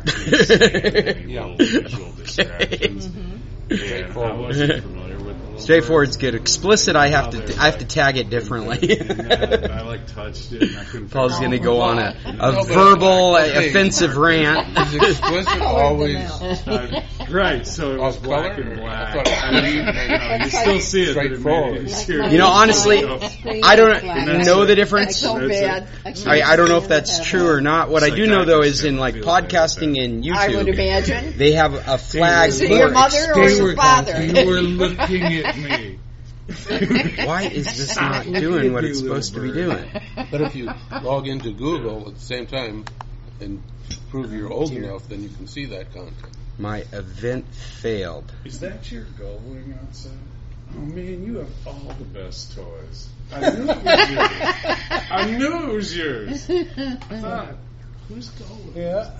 visual distractions. And I wasn't familiar with the Straightforward's good. Explicit, I have to tag it differently. I touched it and I couldn't. Paul's going to go on a verbal offensive rant. Is explicit always right? So it was black and black. You still see it, straightforward. You know, honestly, I don't know the difference. So bad. I don't know if that's true or not. What I do know though is in like podcasting and YouTube, I would imagine. they have a flag. Is it your mother or your father? You were looking at me. Why is this not doing what it's supposed to be doing? But if you log into Google at the same time and prove you're old enough, then you can see that content. My event failed. Is that your Gullwing outside? Oh man, you have all the best toys. I knew it was yours. I knew it was yours. I thought, who's Gullwing? Yeah.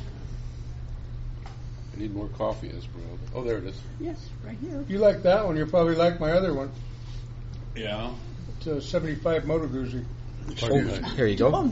I need more coffee, Esmeralda. Oh, there it is. Yes, right here. You like that one, you'll probably like my other one. Yeah. It's a 75 Moto Guzzi. Here you go.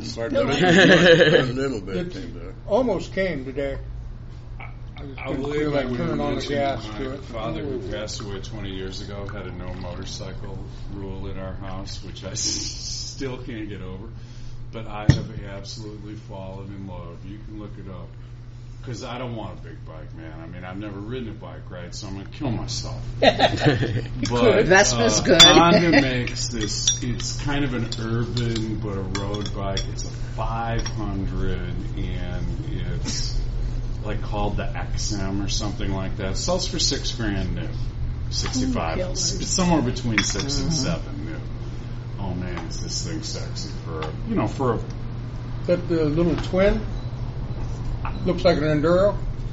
It almost came today. I believe like when turning on the gas my to it. father, who passed away 20 years ago, had a no motorcycle rule in our house, which I still can't get over. But I have absolutely fallen in love. You can look it up. Because I don't want a big bike, man. I mean, I've never ridden a bike, right? So I'm going to kill myself. But Vespa's good. Honda makes this, it's kind of an urban but a road bike. It's a 500 and it's like called the XM or something like that. It sells for $6,000 new. 65. It's somewhere between 6 and 7 new. Oh man, is this thing sexy for a. That the little twin? Looks like an Enduro?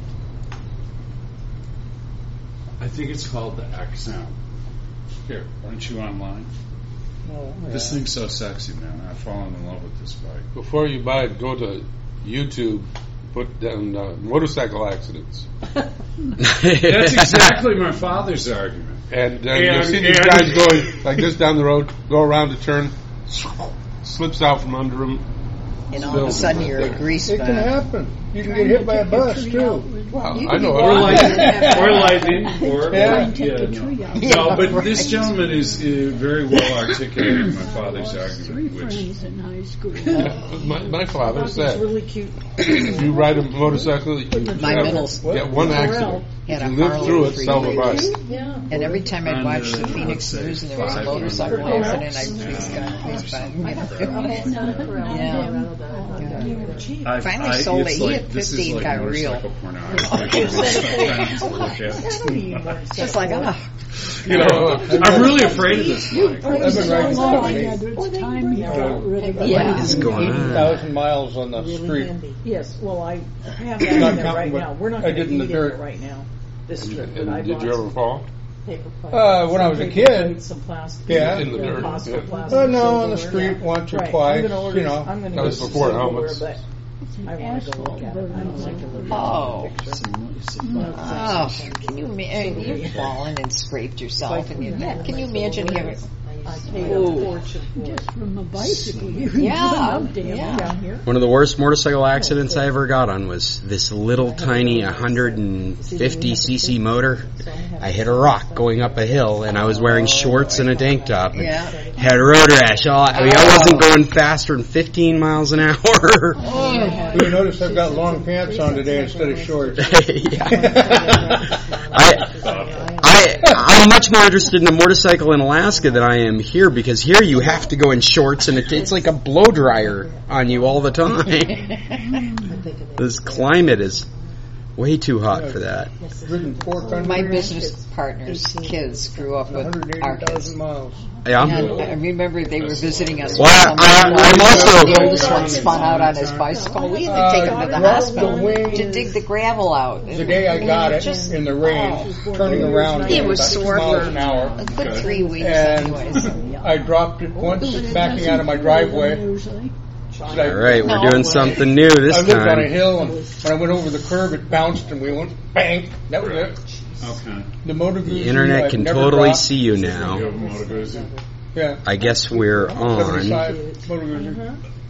I think it's called the XM. Here, aren't you online? Oh, yeah. This thing's so sexy, man. I've fallen in love with this bike. Before you buy it, go to YouTube, put down motorcycle accidents. That's exactly my father's argument. And you'll see these guys going like this down the road, go around a turn, slips out from under them. And all of a sudden you're a grease It bag. can happen. You can get hit by a bus, too. Wow, I know. Or lightning. Yeah. No, but this gentleman is very well articulating my father's argument. Which, My father said, really cute. if you ride a motorcycle, you My middle get one accident. had If a you live Harley through it, for sell the years. bike. Yeah. And every time I'd watch the Phoenix News and there was a motorcycle accident, I'd finally sold it. He had 15, got real. Just like, I'm really afraid of this bike. I've been riding yeah. What is going on? 80,000 miles on the street. Yes, well, I have Not that in there counting right what now. We're not I going did to in eat the in dirt. it right now. This trip, but I And did bought you ever fall? paper plates. When I was a kid, Some plastic. yeah. In the dirt, Possible yeah. plastic No, on the silverware. street once or Right. twice, I'm gonna order, you know. I'm gonna That was go before silverware, helmets. but I want to go look at it. I don't like to look at Oh. the picture. Oh, can you imagine? You've fallen and scraped yourself, and can you imagine him? I paid a fortune for it. Just from a bicycle. Yeah, Down here. One of the worst motorcycle accidents I ever got on was this little tiny 150cc motor. I hit a rock going up a hill, and I was wearing shorts and a tank top. And Yeah. had a road rash. I wasn't going faster than 15 miles an hour. You notice I've got long pants on today instead of shorts. I'm much more interested in a motorcycle in Alaska than I am here, because here you have to go in shorts and it's like a blow dryer on you all the time. This climate is way too hot for that. Ridden 4 countries. My business partner's kids grew up with our kids. 180,000 miles. Yeah. And I remember they were visiting us. Well, I'm also- The oldest one spun out on his bicycle. We had to take him to the hospital to dig the gravel out. The day I got it in the rain, turning around He at was about 6 sore miles for an hour. a good 3 weeks And anyways. I dropped it once backing out of my driveway. All right, we're doing something new this I lived on a time. hill, and when I went over the curb, it bounced, and we went bang. That was it. Okay. The Moto Guzzi, The internet I've can never totally dropped. see you You now. have a Moto Guzzi? Yeah, I guess we're on. 75 Moto Guzzi.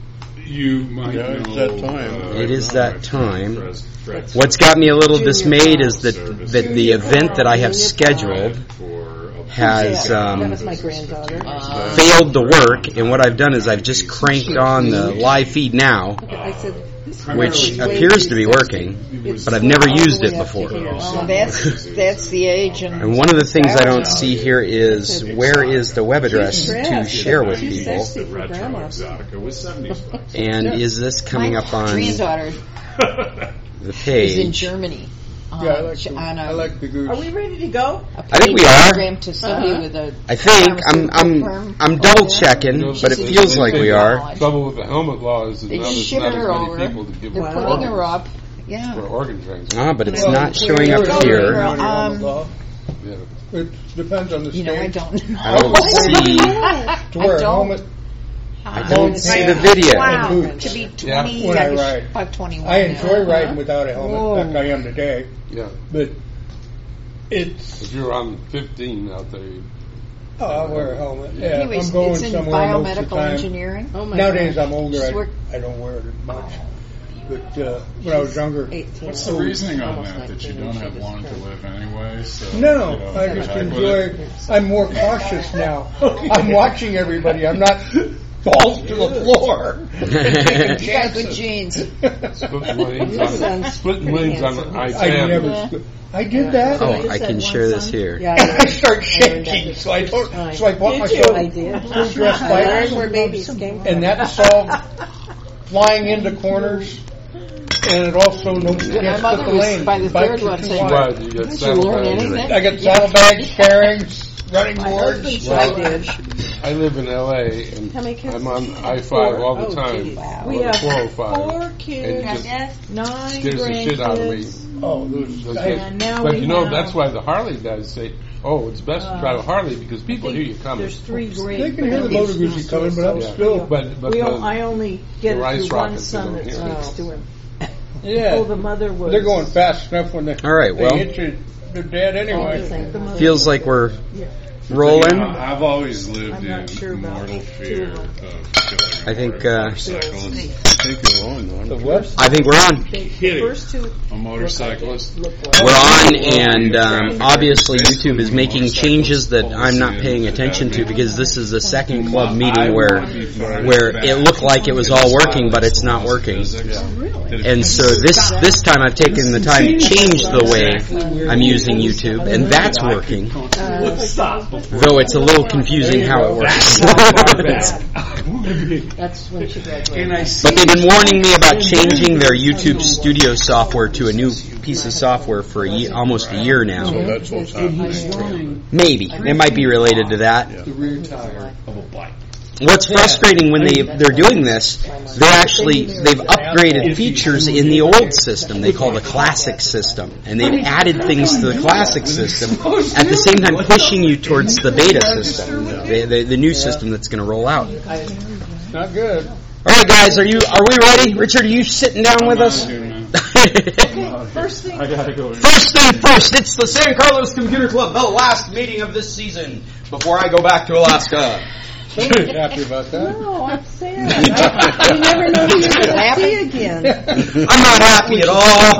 You might Yeah, know. it's that time. It is that time. Fred What's got me a little dismayed is that the event that I have scheduled has That was my granddaughter. failed to work, and what I've done is I've just cranked on the live feed now, I said, which appears to be working, but I've never used it before. Oh, that's the age. And one of the things I don't see here is where is the web address to share with she's people, sexy for grandma. Exotica was 70s bucks. and is this coming up on granddaughter the is in page? Germany. Yeah, I like the goose. Are we ready to go? I think we are. Program to study with a I think I'm double checking, but it feels like we are. The trouble with the helmet law is that They now there's ship not as her many over. people to give They're her putting her organs up. Yeah. for organ transplant. But it's not showing up here. Yeah. It depends on the state. You know, I don't know. I don't see. To wear I a don't. helmet, I don't see the video. Wow. Boots. To be Yeah. 20, When I ride. 21. I enjoy riding without a helmet, like I am today. Yeah. But it's, If you're on 15 out there, I'll wear a helmet. Yeah, Anyways, I'm going it's in somewhere most of the biomedical time. engineering. Oh my Nowadays God. I'm older, She's work- I don't wear it as much. But when I was younger, 18. What's the reasoning on Almost that? That you 19, don't she have was long to pregnant. live anyway? So, no, you know, I just heck with enjoy, it. I'm more cautious now. I'm watching everybody, I'm not balls to the floor. You got good genes. splitting wings on I I-10. never, I did that. Oh, I can share this here. Yeah, I start shaking, so I bought myself I did. a full dress I bike, learned where babies came from. and that solved flying into corners, and it also no can't mother split the was lane. by the Bikes third are one too saying, wide. Right, you got Did you learn saddlebags. anything? I got saddlebags, fairings, running My boards. husband Well, I did. I live in L.A. and How many kids? I'm on I-5 Four. all the Oh, time. geez. Or We the have 405. 4 kids, And just 9 scares the shit out of me. grandkids. Oh, those Those I- kids. And now But we you know, have- that's why the Harley guys say, oh, it's best to drive a Harley because people hear you coming. There's 3 great. They can hear the motor goosey coming, but I'm Yeah. still. But I only get the it rice through one rockets son they don't that's hear. next to him. Yeah, Oh, the mother was. they're going fast enough when they. All right, well. they hit you, they're dead anyway. The mother Feels like we're Yeah. rolling. I've always lived I'm not sure in about mortal two fear of them. of killing I think, a motorcyclist. The what? I think we're on. Kidding. First 2 A motorcyclist. look like. We're on, and obviously YouTube is making changes that I'm not paying attention to because this is the second club meeting where it looked like it was all working, but it's not working. And so this time I've taken the time to change the way I'm using YouTube, and that's working. Though it's a little confusing how it works. That's when she graduated. But they've been warning me about changing their YouTube Studio software to a new piece of software for almost a year now. That's what's happening. Maybe it might be related to that. The rear tire of a bike. What's frustrating when they're doing this, they've upgraded features in the old system they call the classic system, and they've added things to the classic system at the same time pushing you towards the beta system, the new system that's going to roll out. Not good. All right, guys, are we ready? Richard, are you sitting down with us? First thing. I gotta go. First thing first, it's the San Carlos Computer Club, the last meeting of this season before I go back to Alaska. Somebody's happy about that. No, I'm sad. You never know who you're going to see again. I'm not happy at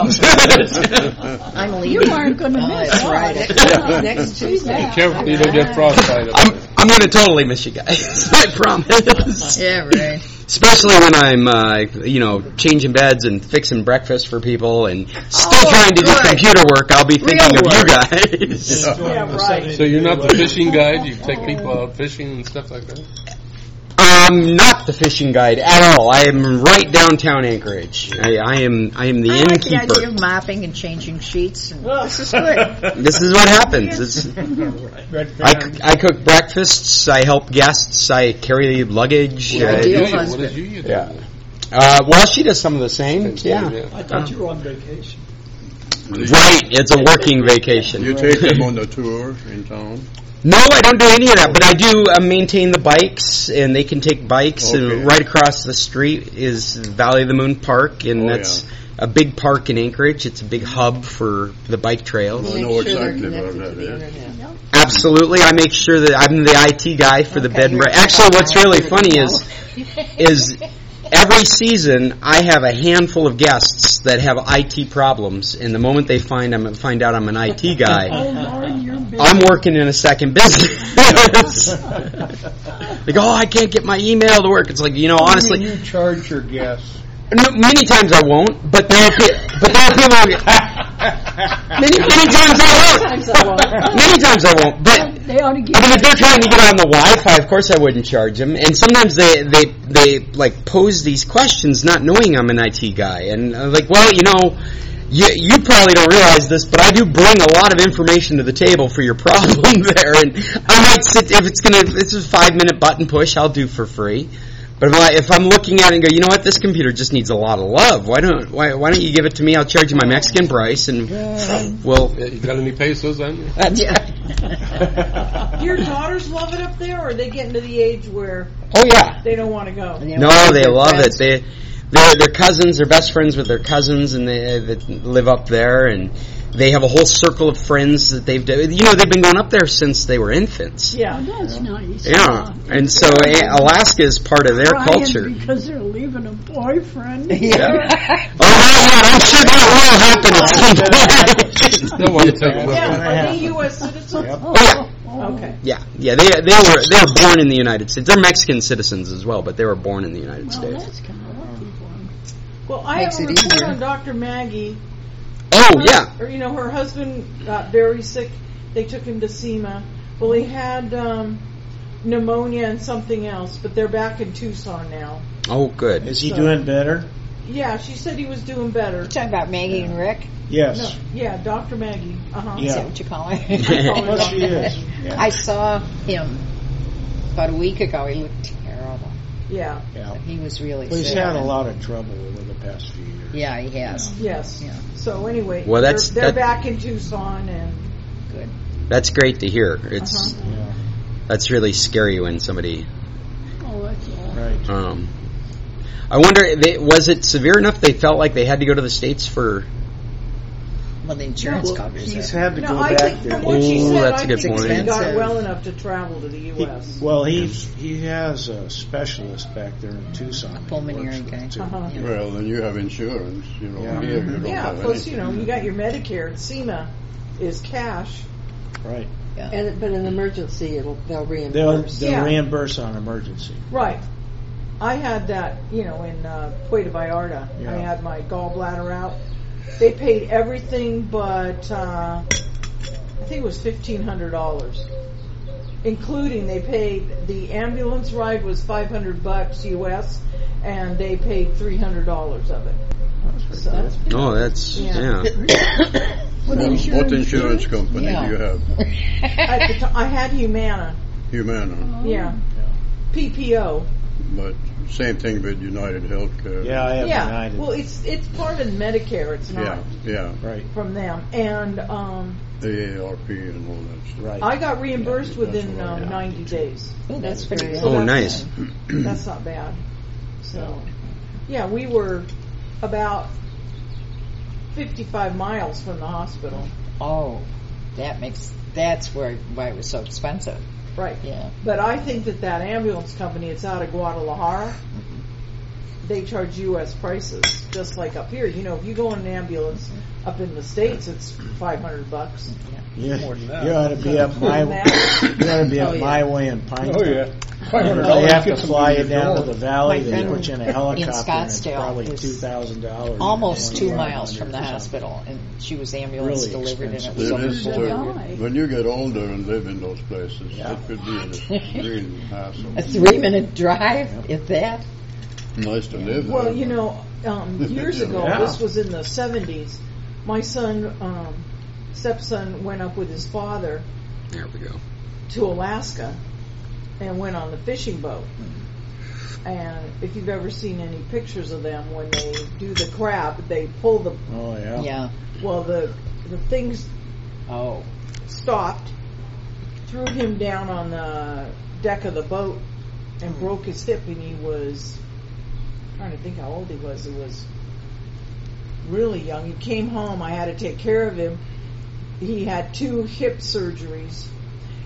all. I'm leaving. You aren't going to miss. That's right. Next Tuesday. Careful you don't get frostbite. I'm going to totally miss you guys. I promise. Yeah, right. Especially when I'm, changing beds and fixing breakfast for people and still trying to do good. computer work. I'll be thinking of you guys. Yeah, right. So you're not the fishing guide? You take people out fishing and stuff like that? I'm not the fishing guide at all. I am right downtown Anchorage. I am the I like the idea innkeeper. of mopping and changing sheets. And this is good. This is what happens. Red I cook breakfasts. I help guests. I carry luggage. Ideal What husband. did you do? Yeah. Well, she does some of the same. Yeah. I thought you were on vacation. Right. It's a working vacation. You take them on the tour in town? No, I don't do any of that, but I do maintain the bikes, and they can take bikes. Okay. And right across the street is Valley of the Moon Park, and that's a big park in Anchorage. It's a big hub for the bike trails. I know exactly what that is. Absolutely, I make sure that I'm the IT guy for the bed and breakfast. Actually, what's really funny is every season I have a handful of guests that have IT problems, and the moment they find out I'm an IT guy, I'm working in a second business. Like, I can't get my email to work. It's like, honestly, you charge your guests. No, many times I won't, but there are people. Many times I won't. Many times I won't. But They ought to give if they're trying to get on the Wi-Fi, of course I wouldn't charge them. And sometimes they like pose these questions, not knowing I'm an IT guy, and I'm like, well, you probably don't realize this, but I do bring a lot of information to the table for your problem there, and I might sit if it's a 5-minute button push, I'll do for free. But if I'm looking at it and go, you know what, this computer just needs a lot of love. Why don't you give it to me? I'll charge you my Mexican price, and You got any pesos on you? Your daughters love it up there, or are they getting to the age where they don't want to go? No, they love it. They're cousins. They're best friends with their cousins, and they live up there, and they have a whole circle of friends that they've done. They've been going up there since they were infants. Yeah, That's nice. Yeah, and so Alaska is part of their culture. Because they're leaving a boyfriend. I'm sure that will happen. No one to take a look at. Are they U.S. citizens? Okay. Yeah. They were born in the United States. They're Mexican citizens as well, but they were born in the United States. That's kind of lucky for them. Well, I have a report on Dr. Maggie. Oh, yeah. Her husband got very sick. They took him to SEMA. Well, he had pneumonia and something else, but they're back in Tucson now. Oh, good. Is he doing better? Yeah, she said he was doing better. You're talking about Maggie and Rick? Yes. No, yeah, Dr. Maggie. Uh-huh. Yeah. Is that what you call her? Well, she is. Yeah. I saw him about a week ago. He looked terrible. Yeah. Yeah. He was really Well, he's sick. had a lot of trouble over the past few years. Yeah, he has. Yes. Yeah. So anyway, Well, they're back in Tucson, and Good. That's great to hear. It's Yeah. That's really scary when somebody. Oh, that's all. Right. I wonder, was it severe enough they felt like they had to go to the States for? Well, the insurance covers He's it. had to no, go I back think there. from what she Oh, said, that's a I good think point. he got Expensive. well enough to travel to the U.S. He has a specialist back there in Tucson. that he Pulmonary works with, guy. too. Uh-huh. Yeah. Well, then you have insurance. Yeah. Here you don't Yeah, have plus anything. you got your Medicare. And SEMA is cash. Right. But in emergency, they'll reimburse. They'll Yeah. reimburse on emergency. Right. I had that, in Puerto Vallarta. Yeah. I had my gallbladder out. They paid everything but, I think it was $1,500. Including they paid, the ambulance ride was $500 US, and they paid $300 of it. So, Oh, that's yeah. What What insurance company Yeah. do you have? at the I had Humana. Humana. Yeah. PPO. But same thing with United Healthcare. Yeah, I have Yeah. United. Well, it's part of Medicare. It's not Yeah. Right. from them. And The AARP and all that stuff. Right. I got reimbursed Yeah, within that's what I 90 days. Oh, that's pretty good. So Oh, that's- nice. That's not bad. So, yeah, we were about 55 miles from the hospital. Oh, that's why it was so expensive. Right. Yeah. But I think that ambulance company, it's out of Guadalajara. They charge U.S. prices, just like up here. If you go in an ambulance up in the States, it's $500. You, More than that. you ought to be up my More than that. you ought to be up Oh, yeah. my way in Pine. Oh, yeah. $500 They have to gets them fly to you your down door. to the valley. My They friend put you in a helicopter. And it's Scottsdale probably is $2,000. Almost 2 miles $2,500 from the or something. hospital, and she was ambulance Really delivered, and it expensive. was It over is, die. when you get older and live in those places, Yeah. it could be a real hassle. a 3-minute drive, if that. Nice to live Well, there. years ago, Yeah. this was in the 70s, my son, stepson, went up with his father There we go. to Alaska and went on the fishing boat. And if you've ever seen any pictures of them, when they do the crab, they pull the, Oh, yeah. Yeah. well, the things Oh. stopped, threw him down on the deck of the boat, and broke his hip, and he was, I'm trying to think how old he was. He was really young. He came home. I had to take care of him. He had 2 hip surgeries.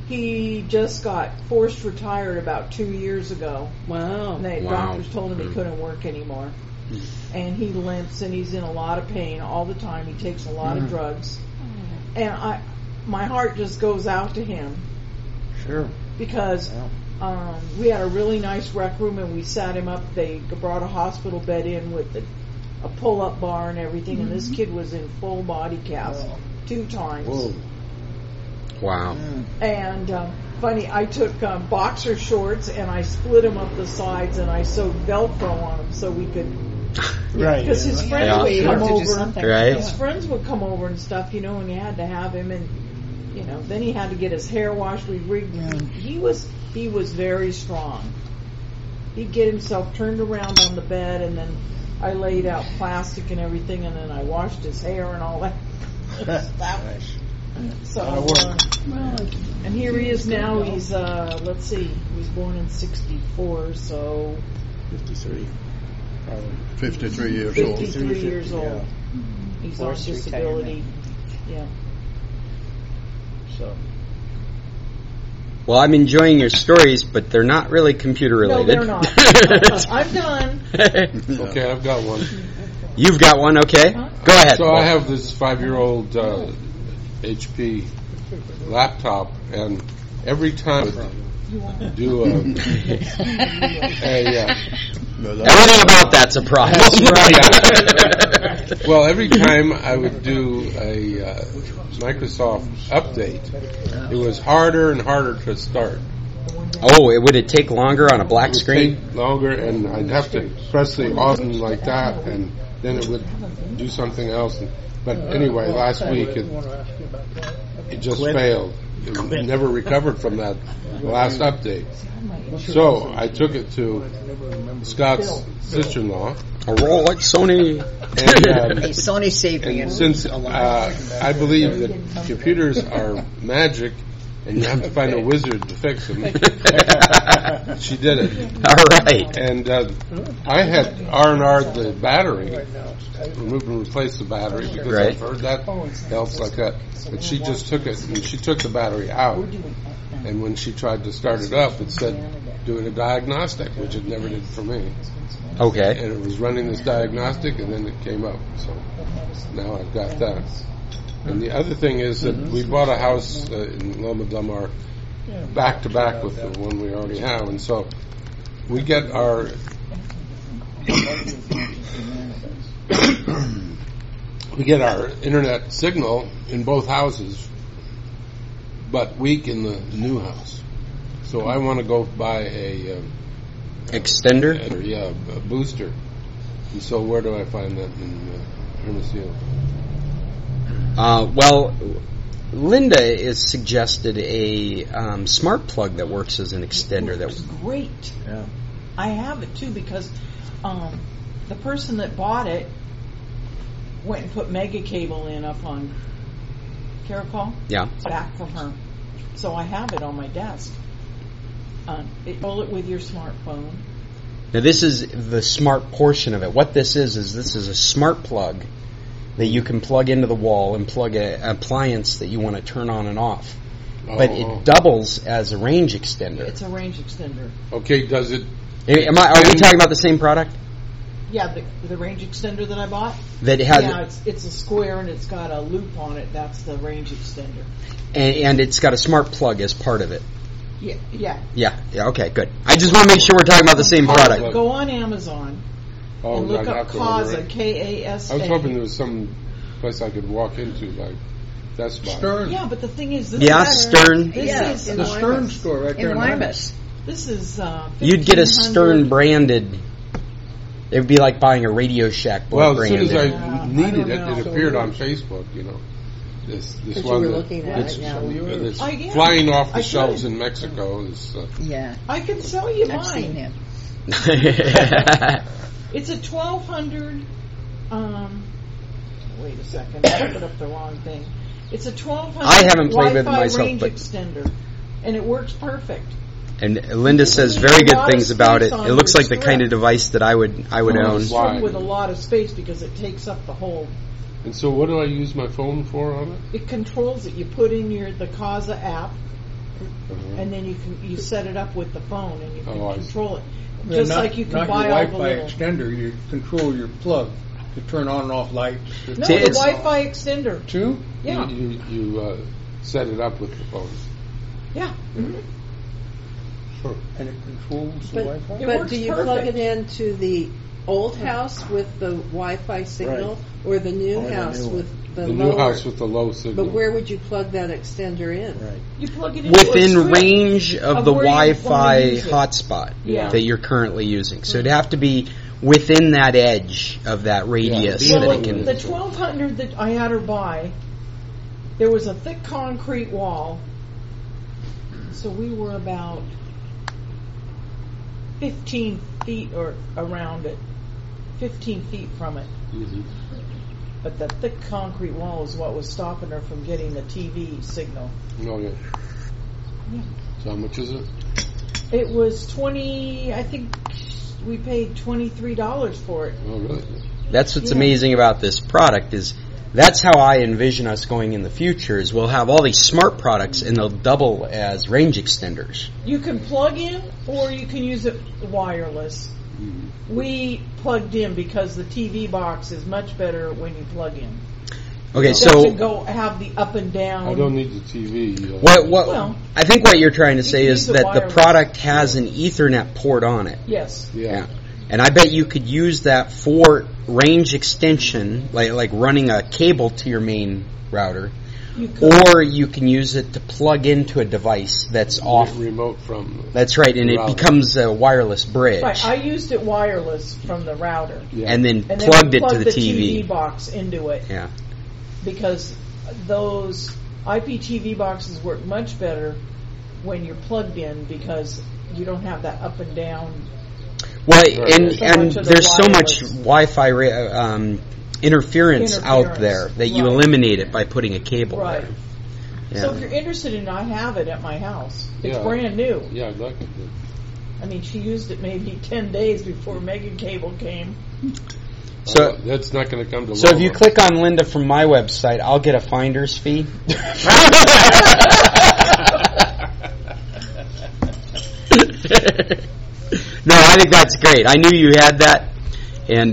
He just got forced retired about 2 years ago. Wow. And the Wow. doctors told him he couldn't work anymore. And he limps and he's in a lot of pain all the time. He takes a lot of drugs. And my heart just goes out to him Sure. because we had a really nice rec room and we sat him up. They brought a hospital bed in with a pull-up bar and everything. And this kid was in full body cast 2 times. Whoa. Wow. And funny, I took boxer shorts and I split them up the sides and I sewed Velcro on them so we could. Right. Because his friends Yeah. would You come have to do over. something. Right. His friends would come over and stuff, you know, and you had to have him, and you know, then he had to get his hair washed. We rigged. He was very strong. He'd get himself turned around on the bed, and then I laid out plastic and everything, and then I washed his hair and all that. Nice. So, Lot of work. and here he is now. He's let's see, he was born in '64, so 53. Probably. 53 years old. 53 years old. Yeah. He's on Forced disability. Yeah. So. Well, I'm enjoying your stories, but they're not really computer No, related. they're not. I'm done. Okay, I've got one. You've got one, okay? Go ahead. So I have this 5-year-old HP laptop, and every time I do Everything about that's a problem. well, every time I would do a Microsoft update, it was harder and harder to start. Oh, would it take longer on a black It would screen? take longer, and I'd have to press the button like that, and then it would do something else. But anyway, last week it just failed. It never recovered from that last update. So I took it to Scott's sister-in-law. A Rolex, Sony. And, Hey, Sony saved me. and since I believe that computers are magic and you have to find a wizard to fix them, she did it. All right. And I had R&R'd the battery, removed and replaced the battery, because Right. I've heard that helps like that. But she just took it, and she took the battery out. And when she tried to start it up, it said doing a diagnostic, which it never did for me. Okay. And it was running this diagnostic, and then it came up. So now I've got that. And the other thing is that we bought a house in Loma Del Mar back to back with the one we already have, and so we get our internet signal in both houses, but weak in the new house. So I want to go buy a Extender? a booster. And so where do I find that in Hermosillo? Well, Linda has suggested a smart plug that works as an extender. It was That great. Yeah. I have it too because the person that bought it went and put mega cable in up on Caracol. Yeah. Back from her. So I have it on my desk. Roll it with your smartphone. Now this is the smart portion of it. What this is this is a smart plug that you can plug into the wall and plug an appliance that you want to turn on and off. But it doubles as a range extender. It's a range extender. Okay, does it? Are we talking about the same product? Yeah, the range extender that I bought. That has Yeah, it's a square and it's got a loop on it. That's the range extender. and it's got a smart plug as part of it. Yeah. Yeah. Okay. Good. I just want to make sure we're talking about the same product. Go on Amazon and look up Kasa, Kasa. I was hoping there was some place I could walk into, like Best Buy. Stern. Yeah, but the thing is, this Yeah, is Stern. This is The Stern store right there In Limas. This is You'd get a 1500. Stern branded. It would be like buying a Radio Shack Well, as branded. soon as I Yeah, needed I don't it know. appeared on Facebook. You know, this That one you were that- looking at that's, it now. that's Yeah. flying off the I shelves could. in Mexico is. Yeah, I can sell you I've seen mine. him. It's a 1200. Wait a second, I put up the wrong thing. It's a 1200. I haven't played with it Wi-Fi myself, range but- extender, and it works perfect. And Linda says very good things about it. It looks like the kind of device that I would own. It's filled with a lot of space because it takes up the whole. And so, what do I use my phone for on it? It controls it. You put in the Kasa app, and then you set it up with the phone and you can Oh, I see. control it. Yeah, Just not, like you can not buy your all the Wi-Fi little. extender. You control your plug to turn on and off lights. No, See, the it's- Wi-Fi extender. Two? Yeah, You set it up with the phone. yeah. Mhm. Sure. And it controls the But, Wi-Fi? It but works do you perfect. plug it into the old house with the Wi-Fi signal, or the new Or the house new one. with the The lower? new house with the low signal. But where would you plug that extender in? Right. You plug it into Within a strip. range of of the where you wanna Wi-Fi use it. hotspot Yeah. that you're currently using. So it'd have to be within that edge of that radius Yeah. that Well, it can. the 1200 that I had her buy, there was a thick concrete wall, so we were about 15 feet or around it, 15 feet from it. Mhm. But the thick concrete wall is what was stopping her from getting the TV signal. Okay. Yeah. So how much is it? It was 20. I think we paid $23 for it. Oh, really? That's what's Yeah. amazing about this product is that's how I envision us going in the future is we'll have all these smart products and they'll double as range extenders. You can plug in or you can use it wireless. We plugged in because the TV box is much better when you plug in. Okay, It so doesn't go have the up and down. I don't need the TV. what Well, I think what you're trying to you say can is use it that the wireless. product has an Ethernet port on it. Yes. Yeah. And I bet you could use that for range extension, like running a cable to your main router, You could. or you can use it to plug into a device that's off. Remote from. That's right, and it Router. becomes a wireless bridge, Right. I used it wireless from the router. Yeah. and then And plugged then we it to plugged the the TV. TV box into it Yeah. because those IPTV boxes work much better when you're plugged in because you don't have that up and down. Well, Right. and So and much of the there's so much wireless. Wi-Fi interference out there that you Right. eliminate it by putting a cable Right. there. So Yeah. if you're interested in it, I have it at my house. It's Yeah. brand new. Yeah, I'd like it. I mean, she used it maybe 10 days before Mega Cable came. So- That's not going to come to. So if you Loma. click on Linda from my website, I'll get a finder's fee. No, I think that's great. I knew you had that, and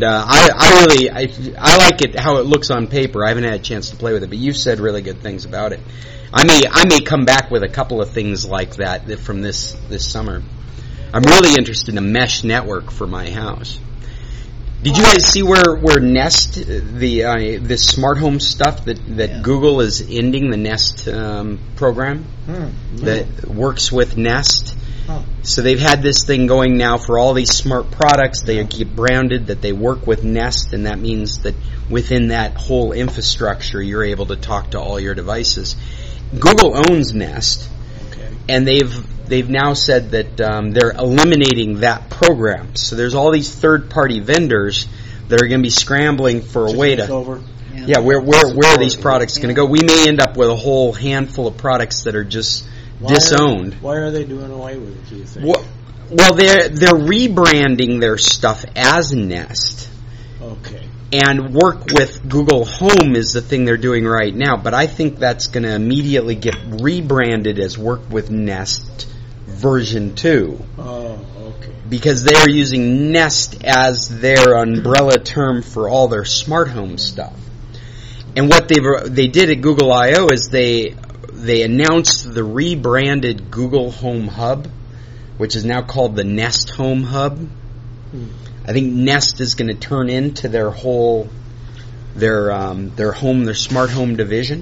I like it how it looks on paper. I haven't had a chance to play with it, but you've said really good things about it. I may come back with a couple of things like that from this summer. I'm really interested in a mesh network for my house. Did you guys see where Nest, this smart home stuff that Google is ending the Nest program that works with Nest? Huh. So they've had this thing going now for all these smart products. They get branded that they work with Nest, and that means that within that whole infrastructure, you're able to talk to all your devices. Google owns Nest, Okay. and they've now said that they're eliminating that program. So there's all these third-party vendors that are going to be scrambling for a way Take to. over. Yeah, where are these products going to go? We may end up with a whole handful of products that are just disowned. Why are they doing away with it, do you think? Well, they're rebranding their stuff as Nest, Okay. and work with Google Home is the thing they're doing right now. But I think that's going to immediately get rebranded as Work with Nest version 2. Oh, okay. Because they're using Nest as their umbrella term for all their smart home stuff. And what they did at Google I/O is they announced the rebranded Google Home Hub, which is now called the Nest Home Hub. I think Nest is going to turn into their whole their smart home division.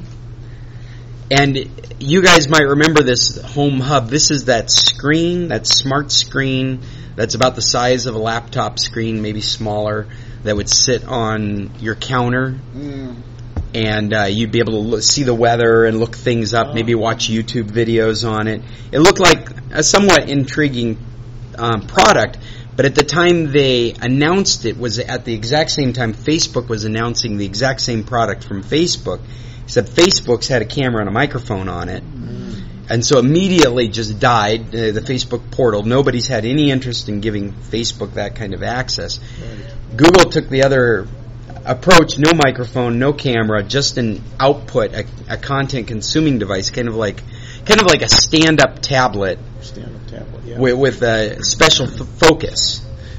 And you guys might remember this Home Hub. This is that screen, that smart screen that's about the size of a laptop screen, maybe smaller, that would sit on your counter. And you'd be able to see the weather and look things up, maybe watch YouTube videos on it. It looked like a somewhat intriguing product, but at the time they announced it was at the exact same time Facebook was announcing the exact same product from Facebook, except Facebook's had a camera and a microphone on it. And so immediately just died, the Facebook portal. Nobody's had any interest in giving Facebook that kind of access. Google took the other approach, no microphone, no camera, just an output, a content consuming device, kind of like kind of like a stand-up tablet Yeah. with a special focus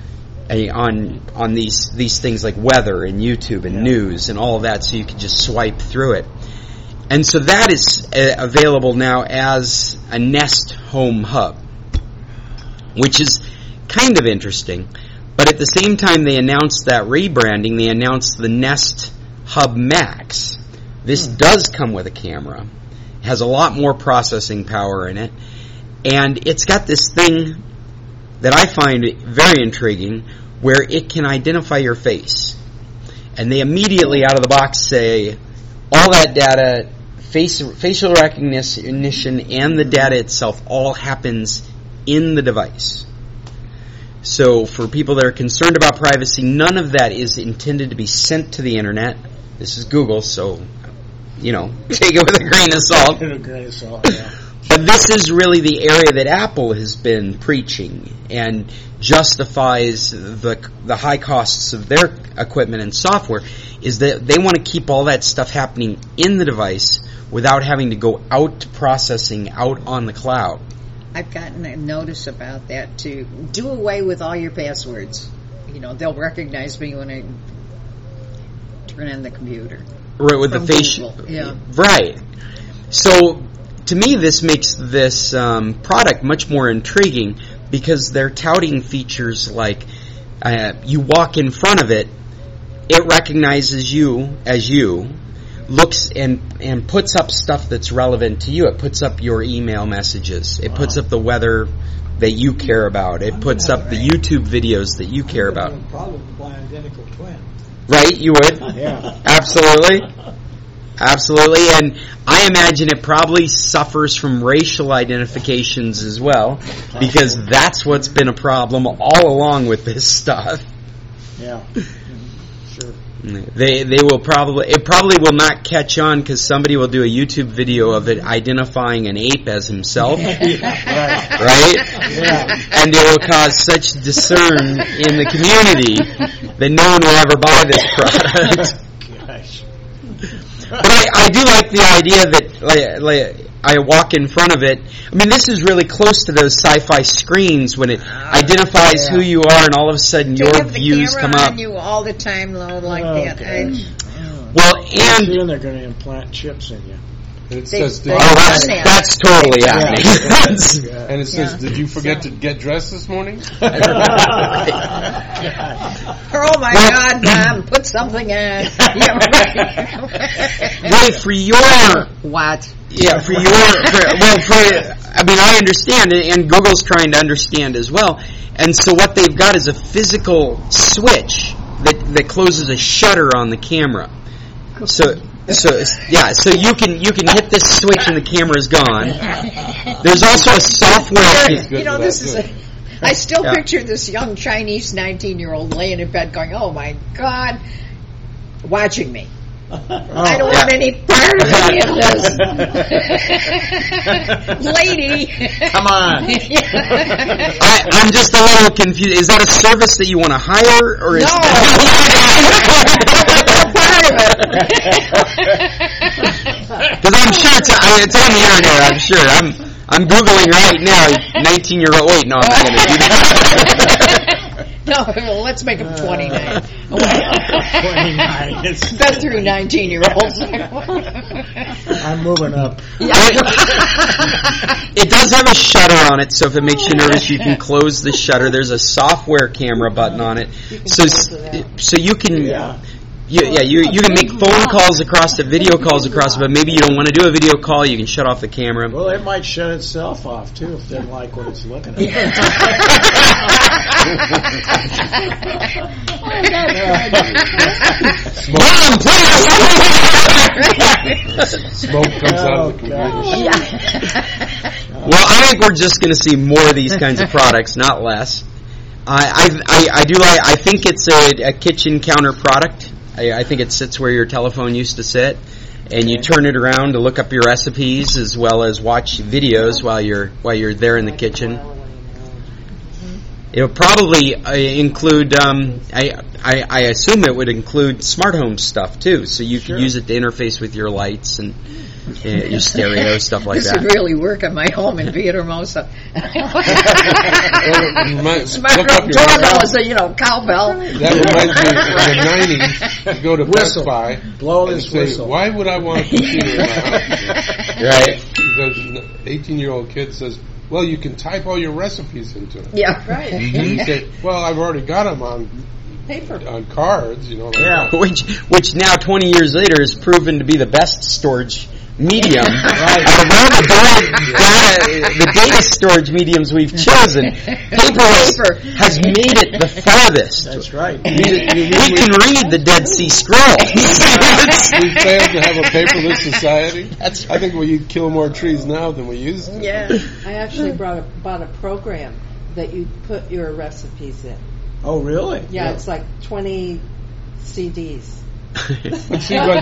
on these things like weather and YouTube and news and all of that, so you can just swipe through it. And so that is available now as a Nest Home Hub, which is kind of interesting. But at the same time they announced that rebranding, they announced the Nest Hub Max. This does come with a camera, has a lot more processing power in it, and it's got this thing that I find very intriguing, where it can identify your face. And they immediately out of the box say, all that data, facial recognition and the data itself all happens in the device. So for people that are concerned about privacy, none of that is intended to be sent to the internet. This is Google, so, take it with a grain of salt. Yeah. But this is really the area that Apple has been preaching and justifies the high costs of their equipment and software, is that they want to keep all that stuff happening in the device without having to go out to processing out on the cloud. I've gotten a notice about that to do away with all your passwords. They'll recognize me when I turn on the computer. Right, with From the facial. Google, yeah. Right. So, to me, this makes this product much more intriguing, because they're touting features like you walk in front of it, it recognizes you as you, looks and puts up stuff that's relevant to you. It puts up your email messages. It puts up the weather that you care about. It puts up the YouTube videos that you care about. Probably my identical twin. Right, you would? Yeah. Absolutely. Absolutely. And I imagine it probably suffers from racial identifications as well, because that's what's been a problem all along with this stuff. Yeah. Sure. They will probably will not catch on, because somebody will do a YouTube video of it identifying an ape as himself. Right. Yeah. And it will cause such discern in the community that no one will ever buy this product. Gosh. But I do like the idea that like I walk in front of it. I mean, this is really close to those sci-fi screens when it identifies who you are, and all of a sudden your views come up. On you all the time, though, like that. Well, And and they're going to implant chips in you. It says, that's totally happening. and it says, did you forget to get dressed this morning? Oh my God, Mom, put something on. Well, for your What? yeah, I mean, I understand, and Google's trying to understand as well. And so what they've got is a physical switch that closes a shutter on the camera. So you can hit this switch and the camera's gone. There's also a software. This is I still picture this young Chinese 19-year-old laying in bed going, "Oh my God," watching me. I don't want any part of any of this. Lady. Come on. I'm just a little confused. Is that a service that you want to hire, or is because I'm sure it's on the internet. I'm sure. I'm Googling right now. 19-year-old. Wait, no, I'm not going to do that. No, let's make him 29. 29. Been through 19-year-olds. I'm moving up. It does have a shutter on it, so if it makes you nervous, you can close the shutter. There's a software camera button on it, so you can. You can make phone calls across it, video calls across it, but maybe you don't want to do a video call, you can shut off the camera. Well, it might shut itself off, too, if it doesn't like what it's looking at. Smoke comes out of the computer. Well, I think we're just going to see more of these kinds of products, not less. I think it's a kitchen counter product. I think it sits where your telephone used to sit, and you turn it around to look up your recipes as well as watch videos while you're there in the kitchen. It'll probably include. I assume it would include smart home stuff too, so you can use it to interface with your lights and your stereo, stuff like This that. would really work in my home in Villahermosa. Smart doorbell is a cowbell. That reminds me of the 90s. You go to Best Buy Blow and this say, whistle. why would I want a computer in my house? Right. The 18-year-old kid says, well, you can type all your recipes into it. Yeah. Right. And you say, well, I've already got them on Paper. cards, like Yeah. Which now 20 years later has proven to be the best storage medium. Out of all the data storage mediums we've chosen, paper has made it the farthest. That's right. We can read the Dead Sea Scrolls. We failed to have a paperless society. I think we kill more trees now than we used to. Yeah. I actually bought a program that you put your recipes in. Oh, really? Yeah, it's like 20 CDs. But see, what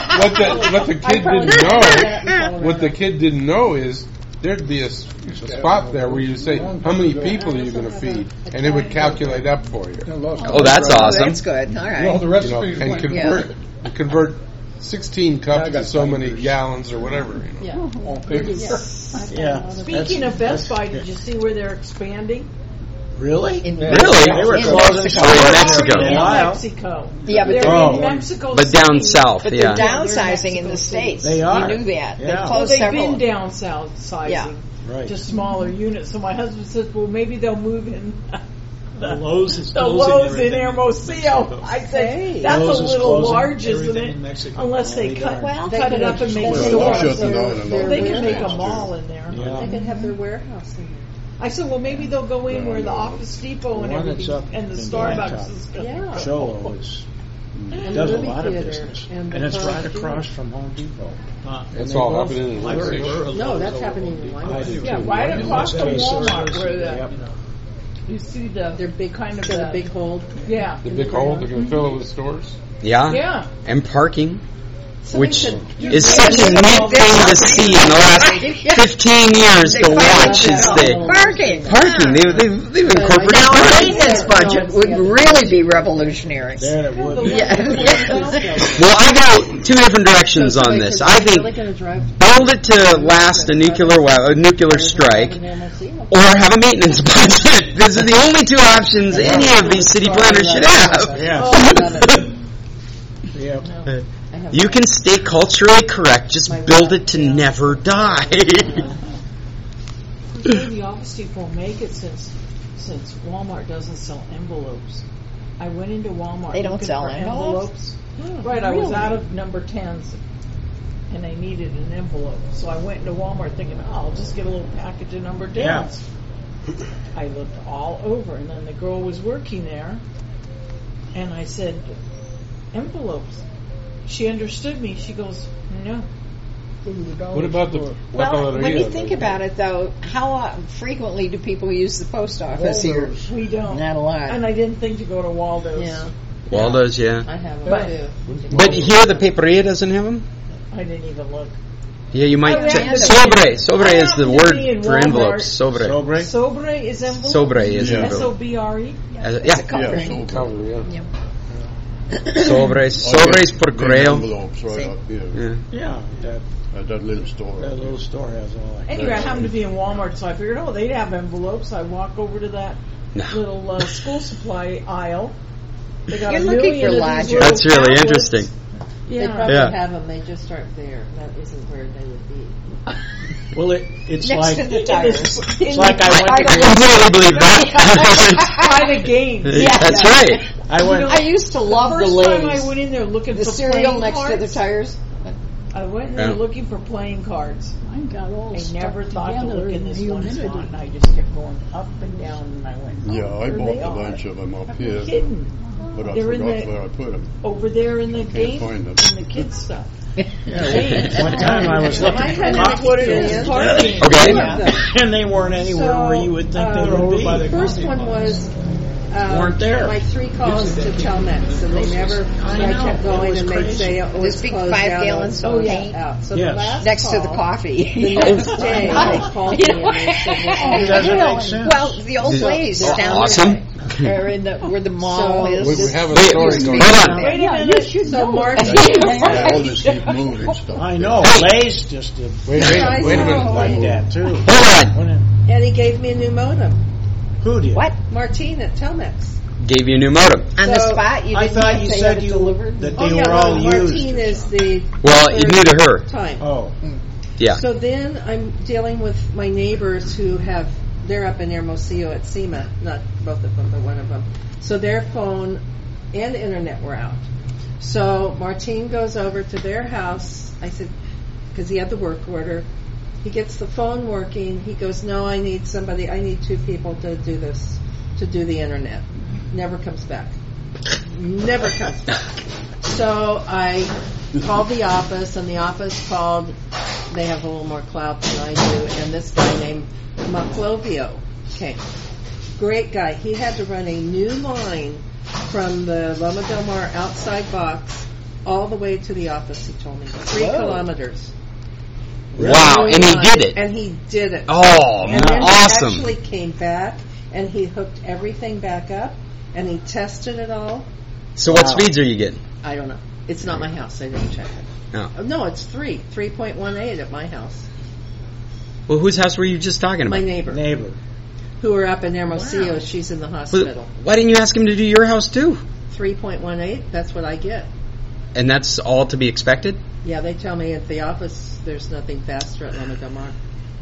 the kid didn't know is there'd be a spot there where you say, how many people are you going to feed? And it would calculate up for you. Oh, that's awesome. That's good. All right. Well, the recipes And convert 16 cups to so many gallons or whatever. Yeah. Yeah. Speaking of Best Buy, did you see where they're expanding? Really? In Really? They were in closing Mexico. Oh, in Mexico. In Wow. Mexico. Yeah, but They're Oh. in Mexico But down City. south, But yeah. they're downsizing in the States. They are. You knew that. Yeah. They Well, closed they've several. been downsizing Yeah. Right. to smaller units. So my husband says, well, maybe they'll move in The Lowe's is the closing Lowe's in everything. Hermosillo. I said, Hey. that's Lowe's a is little closing large, isn't everything it? in Mexico. Unless they They cut, are. Well, cut it up and make Well, stores. shutting down in They Lowe's. can make a mall in there. Yeah. They could have their warehouse in there. I said, well, maybe they'll go in where the Office Depot and The one that's everything, up and the in Starbucks Blacktop. is going Yeah. Cholo is And does the a movie lot of theater business, and and the it's Cars right Theater. across from Home Depot. It's all happening in Library. Lowe's. No, that's happening in I Wyoming. do Yeah, too. right across from Walmart where Yep. you see the They're big, kind of got a the- big hold. yeah. The big hole, they're going to fill it with stores. Yeah. Yeah. And parking. Somebody Which said- is such a neat thing to see in the last 15 years to watch is the Parking. parking. They've incorporated Now, a parking. maintenance budget would really be revolutionary. There it would be. Yeah. Well, I go two different directions on this. I think build it to last a nuclear strike, or have a maintenance budget. These are the only two options any of these city planners should have. Yeah. Yeah. You can stay culturally correct, just build it to never die. The Office Depot will make it since Walmart doesn't sell envelopes. I went into Walmart. They don't looking sell for envelopes? Right, I was out of number 10s, and I needed an envelope. So I went into Walmart thinking, I'll just get a little package of number 10s. Yeah. I looked all over, and then the girl was working there, and I said, envelopes. She understood me. She goes, no. What about the Well, when you papeleria? think about it, though, how frequently do people use the post office here? We don't. Not a lot. And I didn't think to go to Waldo's. Yeah, Waldo's, yeah. I have them But- too. But here the paperia doesn't have them? I didn't even look. Yeah, you might. Oh, yeah. Sobre is the I word happen to be in for Walmart. envelopes. Sobre. Sobre? Sobre is envelope? Sobre is Yeah. envelope. S-O-B-R-E? Yeah. Cover, yeah. Sobres por correo. Envelopes right up here. Yeah. Yeah. That little store. That little store has all that. Anyway, I happened to be in Walmart, so I figured, they'd have envelopes. I walk over to that No. little school supply aisle. They got You're a looking million for of these logic. little That's really tablets. interesting. They Yeah. probably Yeah. have them. They just aren't there. That isn't where they would be. Well, it's Next like to the tires. it's like I went I completely believe that. By the game. That's right. I went. I used to love the First time I Lay's. went in there looking The for cereal playing next cards. to the tires. I went in there Yeah. looking for playing cards. Mine got all I stuck never thought to together look in this one humidity. spot, and I just kept going up and down, and I went, Yeah, I there bought they a are. bunch of them up I'm here, kidding. but I They're in forgot the- where I put them. Over there in the game, find them. in the kids stuff. One time I was looking I for had That's what it is. experience. Card game. Okay. Two of them. and they weren't anywhere where you would think they would be. The first one was weren't there. My 3 calls to Telmex, and they never. I kept going, and they'd say, "Oh, This it's big closed 5 down." gallons Oh, of yeah. paint. Out. So Yes. the last Next to the call, coffee. The next day, they called me and they said, It doesn't make sense. Well, the old place Oh, down awesome. there, or in the, where the mall So- is. We have a Wait, story going hold on. on. Wait a minute. So Martin, Yeah, all this heat moving stuff. I know. Lay's just did Wait a minute. like that too. Hold on. and he gave me a new modem. Who did? What? Martine at Telmex. Gave you a new modem. On the So, spot? You I didn't thought have you to said have it you delivered? that Oh they yeah, were all well, used. Martine is the Well, third new to her. time. Oh, Yeah. So then I'm dealing with my neighbors who they're up in Hermosillo at SEMA, not both of them, but one of them. So their phone and internet were out. So Martine goes over to their house. I said, because he had the work order. He gets the phone working. He goes, no, I need 2 people to do this, to do the internet. Never comes back. Never comes back. So I called the office, and the office called. They have a little more clout than I do, and this guy named Maclovio came. Great guy. He had to run a new line from the Loma Del Mar outside box all the way to the office, he told me. 3 kilometers. Wow, New and he line. did it. And he did it. Oh, And then awesome. he actually came back, and he hooked everything back up, and he tested it all. So what speeds are you getting? I don't know. It's not my house. I didn't check it. Oh. No, it's 3.18 at my house. Well, whose house were you just talking My about? neighbor, who are up in Hermosillo, she's in the Well, hospital. why didn't you ask him to do your house too? 3.18, that's what I get. And that's all to be expected? Yeah, they tell me at the office there's nothing faster at Loma Del Mar.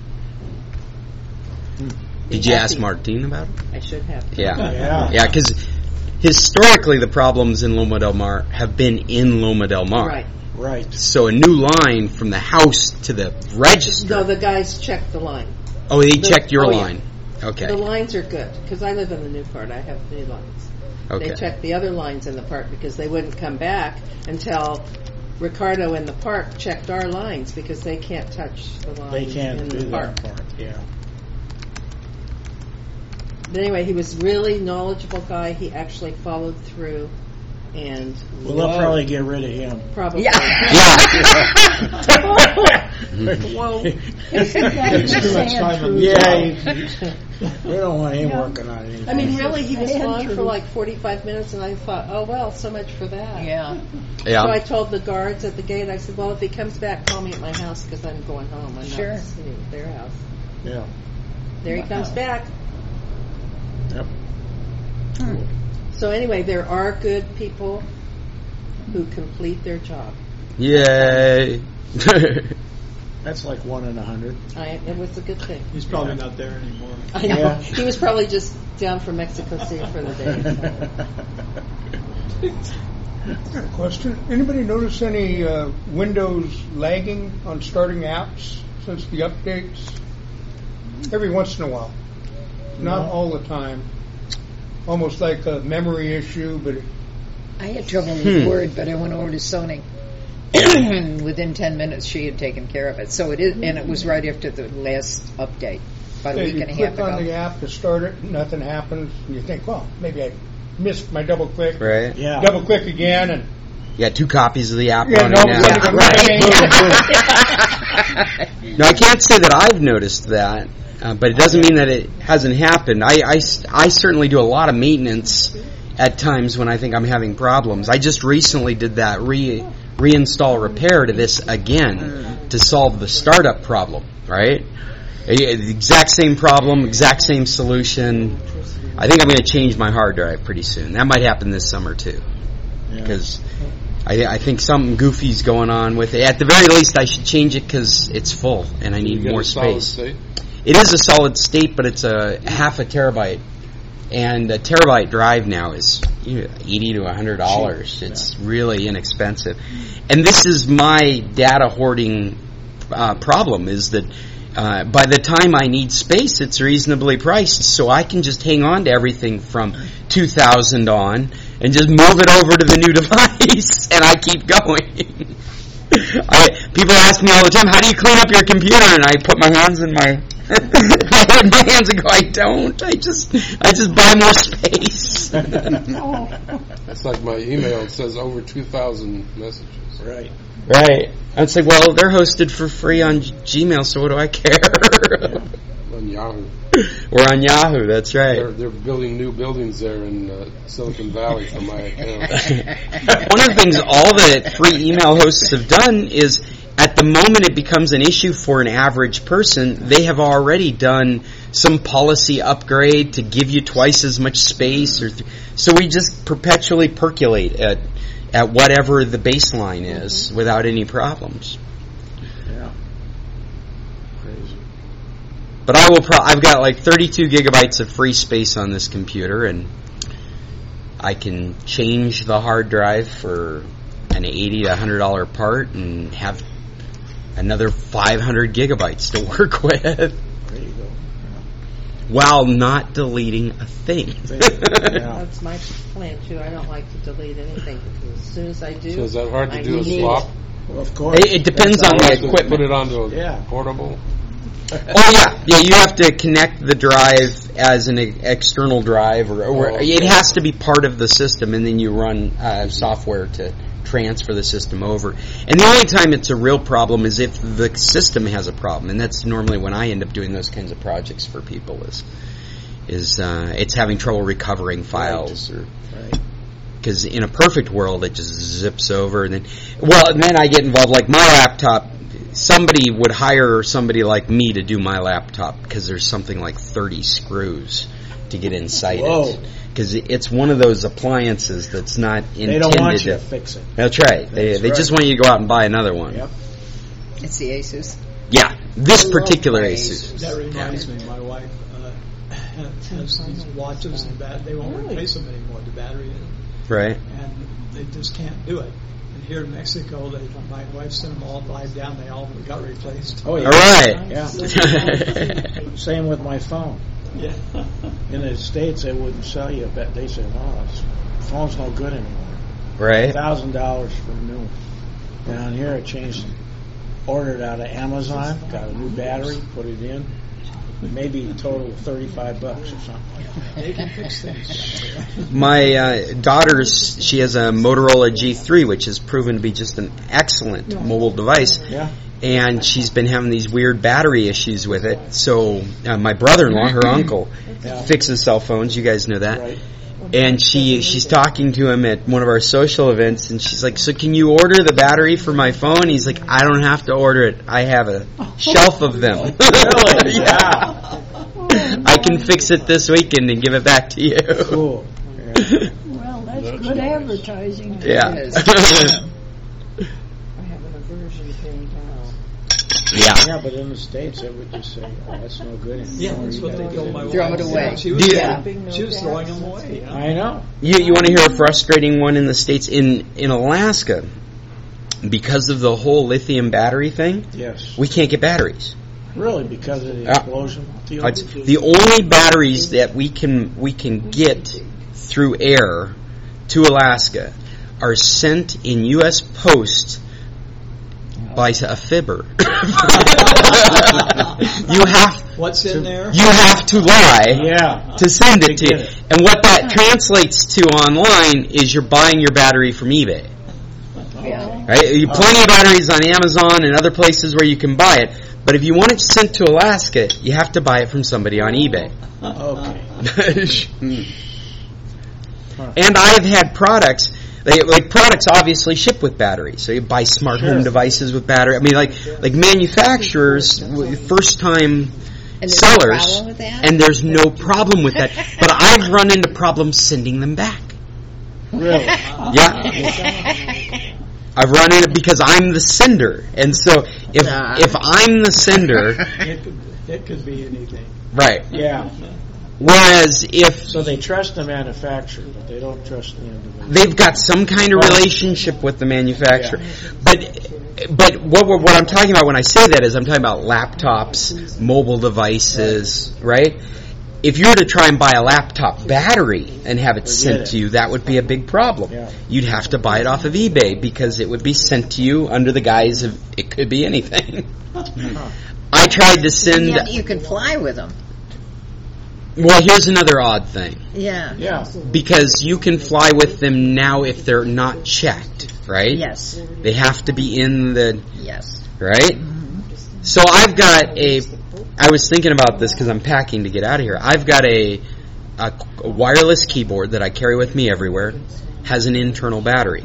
Did you ask Martine about it? I should have. Yeah. Yeah, because historically the problems in Loma Del Mar have been in Loma Del Mar. Right. right. So a new line from the house to the register. No, the guys checked the line. Oh, they checked your yeah. line. Okay. The lines are good, because I live in the new part. I have new lines. Okay. They checked the other lines in the park because they wouldn't come back until Ricardo in the park checked our lines, because they can't touch the lines They can't in do the park. that part. Yeah. But anyway, he was really knowledgeable guy. He actually followed through, and Well, they'll probably get rid of him. probably Whoa. It's too much time. Yeah. We don't want him working on anything. I mean, really, he was gone for like 45 minutes, and I thought, oh, well, so much for that. Yeah. Yeah. So I told the guards at the gate, I said, well, if he comes back, call me at my house, because I'm going home. I'm Sure. not sitting at their house. Yeah. There he comes back. Yep. So anyway, there are good people who complete their job. Yay. That's like 1 in 100. It was a good thing. He's probably not there anymore. I know. Yeah. He was probably just down from Mexico City for the day. Got a question. Anybody notice any Windows lagging on starting apps since the updates? Every once in a while. Not all the time. Almost like a memory issue, but I had trouble with Word, but I went over to Sony. And within 10 minutes, she had taken care of it. So it is, and it was right after the last update, about a week you and a half click on the ago. app to start it, nothing happens, and you think, well, maybe I missed my double click. Right. Yeah. Double click again, and You got 2 copies of the app yeah, running no, now. No, I can't say that I've noticed that, but it doesn't mean that it hasn't happened. I certainly do a lot of maintenance at times when I think I'm having problems. I just recently did that reinstall repair to this again to solve the startup problem, right? The exact same problem, exact same solution. I think I'm going to change my hard drive pretty soon. That might happen this summer too, because I think something goofy's going on with it. At the very least, I should change it because it's full and I need more space. It is a solid state, but it's a half a terabyte. And a terabyte drive now is $80 to $100. It's really inexpensive. And this is my data hoarding problem, is that by the time I need space, it's reasonably priced. So I can just hang on to everything from 2000 on and just move it over to the new device, and I keep going. People ask me all the time, how do you clean up your computer? And I put my hands in my in my hands and go, I don't. I just buy more space. It's like my email. It says over 2,000 messages. Right. Right. I'd say, well, they're hosted for free on Gmail, so what do I care? On Yahoo. We're on Yahoo, that's right. They're building new buildings there in Silicon Valley for my account. One of the things all the free email hosts have done is, at the moment it becomes an issue for an average person, they have already done some policy upgrade to give you twice as much space. So we just perpetually percolate at whatever the baseline is without any problems. Yeah. Crazy. But I've got like 32 gigabytes of free space on this computer, and I can change the hard drive for an $80 to $100 part and have another 500 gigabytes to work with. There you go. While not deleting a thing. That's my plan too. I don't like to delete anything. As soon as I do, So is that hard to I do a need swap? Well, of course. It depends on the equipment. Put it onto a Yeah. portable. Oh yeah, you have to connect the drive as an external drive, or it has to be part of the system, and then you run software to transfer the system over. And the only time it's a real problem is if the system has a problem, and that's normally when I end up doing those kinds of projects for people. Is it's having trouble recovering files, or because in a perfect world it just zips over, and then I get involved. Like my laptop, somebody would hire somebody like me to do my laptop because there's something like 30 screws to get inside it. Because it's one of those appliances that's not intended. They don't want you to fix it. That's right. They just want you to go out and buy another one. Yep. It's the Asus. Yeah, this particular Asus. That reminds me, my wife has these watches and they won't replace them anymore, the battery in them. Right. And they just can't do it. And here in Mexico, my wife sent them all 5 down, they all got replaced. Oh, yeah. All right. Yeah. Same with my phone. Yeah. In the States, they wouldn't sell you. But they said, "Wow, this phone's no good anymore." Right. $1,000 for a new one. Down here, I changed, ordered out of Amazon, got a new battery, put it in. Maybe a total of $35 or something. They can fix things. My daughter's, she has a Motorola G3, which has proven to be just an excellent mobile device. Yeah. And she's been having these weird battery issues with it. So my brother-in-law, her uncle, fixes cell phones. You guys know that. Right. And she's talking to him at one of our social events, and she's like, "So can you order the battery for my phone?" He's like, "I don't have to order it. I have a shelf of them." Really? Yeah. I can fix it this weekend and give it back to you. Cool. Yeah. Well, that's good advertising. Yeah. I have an aversion to paying down. Yeah, but in the States, they would just say, "Oh, that's no good anymore." Yeah, that's what they told my wife. Throw it away. She was throwing them away. You know? I know. You want to hear a frustrating one in the States? In Alaska, because of the whole lithium battery thing, Yes. we can't get batteries. Really, because of the explosion field? It's the only batteries that we can get through air to Alaska are sent in U.S. Post by a fibber. What's in there? You have to lie to send it to you. And what that translates to online is you're buying your battery from eBay. Right? You plenty of batteries on Amazon and other places where you can buy it. But if you want it sent to Alaska, you have to buy it from somebody on eBay. Okay. And I've had products, like products obviously ship with batteries. So you buy smart home devices with battery. I mean, like manufacturers, first time sellers, and there's no problem with that. But I've run into problems sending them back. Really? Yeah. I've run into because I'm the sender, and so if I'm the sender, it could be anything. Right? Yeah. Whereas so they trust the manufacturer, but they don't trust the individual. They've got some kind of relationship with the manufacturer, but what I'm talking about when I say that is I'm talking about laptops, mobile devices, right? If you were to try and buy a laptop battery and have it sent to you, that would be a big problem. Yeah. You'd have to buy it off of eBay because it would be sent to you under the guise of it could be anything. I tried to send... Yeah, you can fly with them. Well, here's another odd thing. Yeah. Because you can fly with them now if they're not checked, right? Yes. They have to be in the... Yes. Right? So I've got I was thinking about this because I'm packing to get out of here. I've got a wireless keyboard that I carry with me everywhere. Has an internal battery.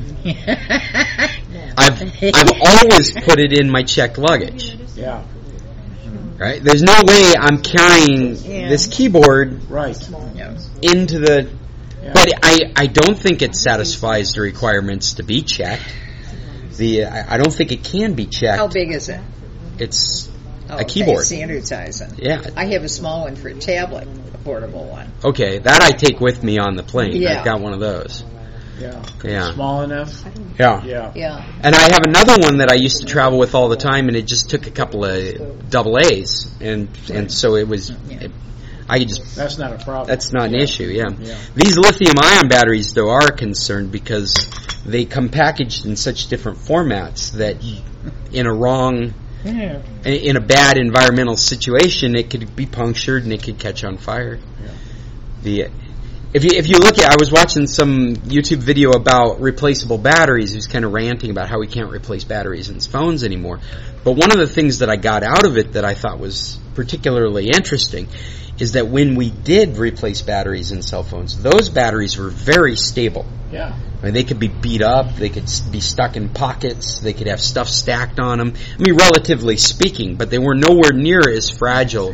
I've always put it in my checked luggage. Yeah. Right? There's no way I'm carrying this keyboard into the... Yeah. But I don't think it satisfies the requirements to be checked. I don't think it can be checked. How big is it? It's a keyboard. Standard size. Then. Yeah. I have a small one for a tablet, a portable one. Okay, that I take with me on the plane. Yeah. I've got one of those. Yeah. Small enough? Yeah. Yeah. And I have another one that I used to travel with all the time, and it just took a couple of double A's, and so it was... That's not a problem. That's not an issue, These lithium-ion batteries, though, are a concern because they come packaged in such different formats that in a bad environmental situation, it could be punctured and it could catch on fire. If you look at, I was watching some YouTube video about replaceable batteries. He was kind of ranting about how we can't replace batteries in phones anymore. But one of the things that I got out of it that I thought was particularly interesting is that when we did replace batteries in cell phones, those batteries were very stable. Yeah. I mean, they could be beat up, they could be stuck in pockets, they could have stuff stacked on them. I mean, relatively speaking, but they were nowhere near as fragile.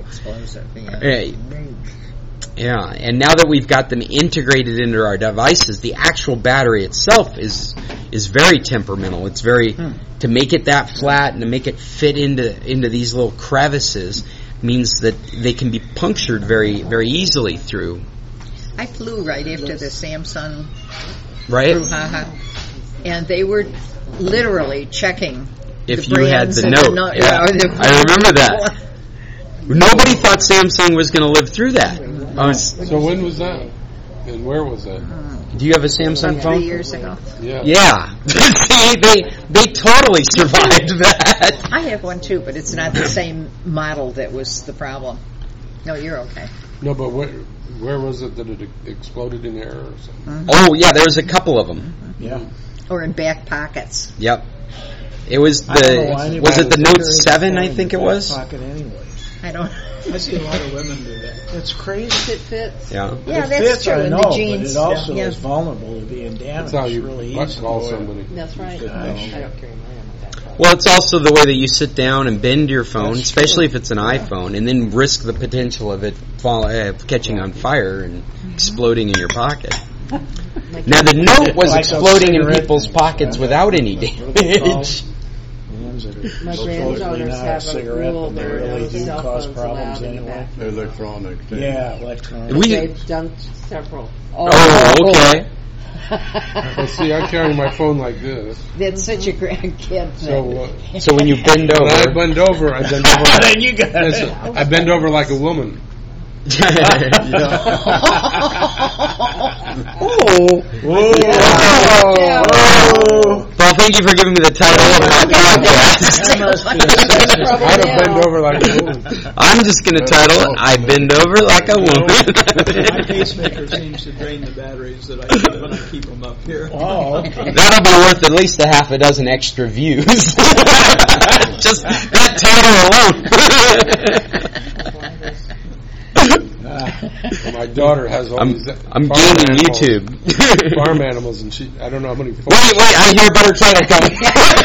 Yeah, and now that we've got them integrated into our devices, the actual battery itself is very temperamental. It's very to make it that flat and to make it fit into these little crevices means that they can be punctured very, very easily through. I flew right after the Samsung brouhaha, and they were literally checking if the you had the note. I remember that. Nobody thought Samsung was going to live through that. So when was that? And where was that? Do you have a Samsung phone? 3 years ago. Yeah. See, they totally survived that. I have one too, but it's not the same model that was the problem. No, you're okay. No, but where was it that it exploded in air or something? Oh, yeah, there was a couple of them. Yeah. Or in back pockets. Yep. It was the Note 7, I think it was? Pocket anyway. I don't. I see a lot of women do that. It's crazy. It fits. Yeah. Yeah, it that's fits, true. I In know, the jeans. but it also yeah. is vulnerable to being damaged. That's how you really butt easy. call somebody. That's right. I don't carry mine on my back. Well, it's also the way that you sit down and bend your phone, especially if it's an iPhone, and then risk the potential of it catching on fire and exploding in your pocket. Now, the Note was exploding in people's pockets without any damage. My granddaughters have a rule they that really no do cell cause phones problems allowed in the anyway. back. Electronic. Yeah, electronic. They've done several. Oh, okay. Well, see, I carry my phone like this. That's such a grandkid thing. So when you bend over, I bend over. Then you got listen, I bend over like a woman. Well, thank you for giving me the title of my podcast. I don't bend over like a woman. I'm just going to title it, I Bend Over Like a Woman. My pacemaker seems to drain the batteries that I get when I keep them up here. Oh, okay. That'll be worth at least a half a dozen extra views. Just that title alone. My daughter has all these I'm farm gaming animals, YouTube. farm animals, and I don't know how many. Wait, I hear a better title coming.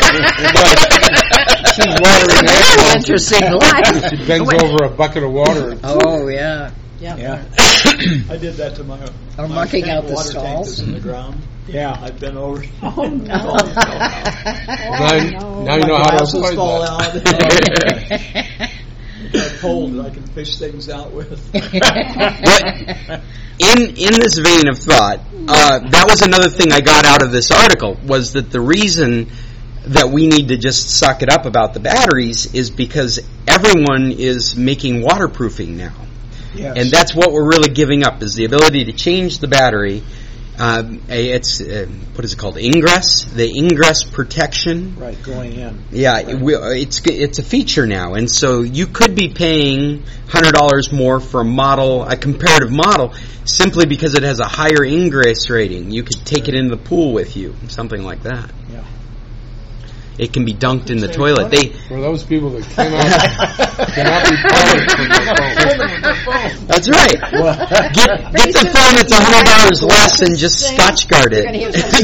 She's watering animals. Interesting life. She bends over a bucket of water. Oh, yeah. Yeah. I did that to my mucking out the water tank stalls. that's in the ground. Yeah. I've been over. Oh, no. Now you know how to Glasses avoid fall that. out. A pole that I can fish things out with. But in this vein of thought, that was another thing I got out of this article, was that the reason that we need to just suck it up about the batteries is because everyone is making waterproofing now. Yes. And that's what we're really giving up, is the ability to change the battery It's what is it called? Ingress, the ingress protection. Right, going in. Yeah, it's a feature now, and so you could be paying $100 more for a comparative model, simply because it has a higher ingress rating. You could take it into the pool with you, something like that. Yeah. It can be dunked in the toilet. For those people that cannot be powered from their phone. That's right. Get the phone that's $100 less and just Scotch guard it.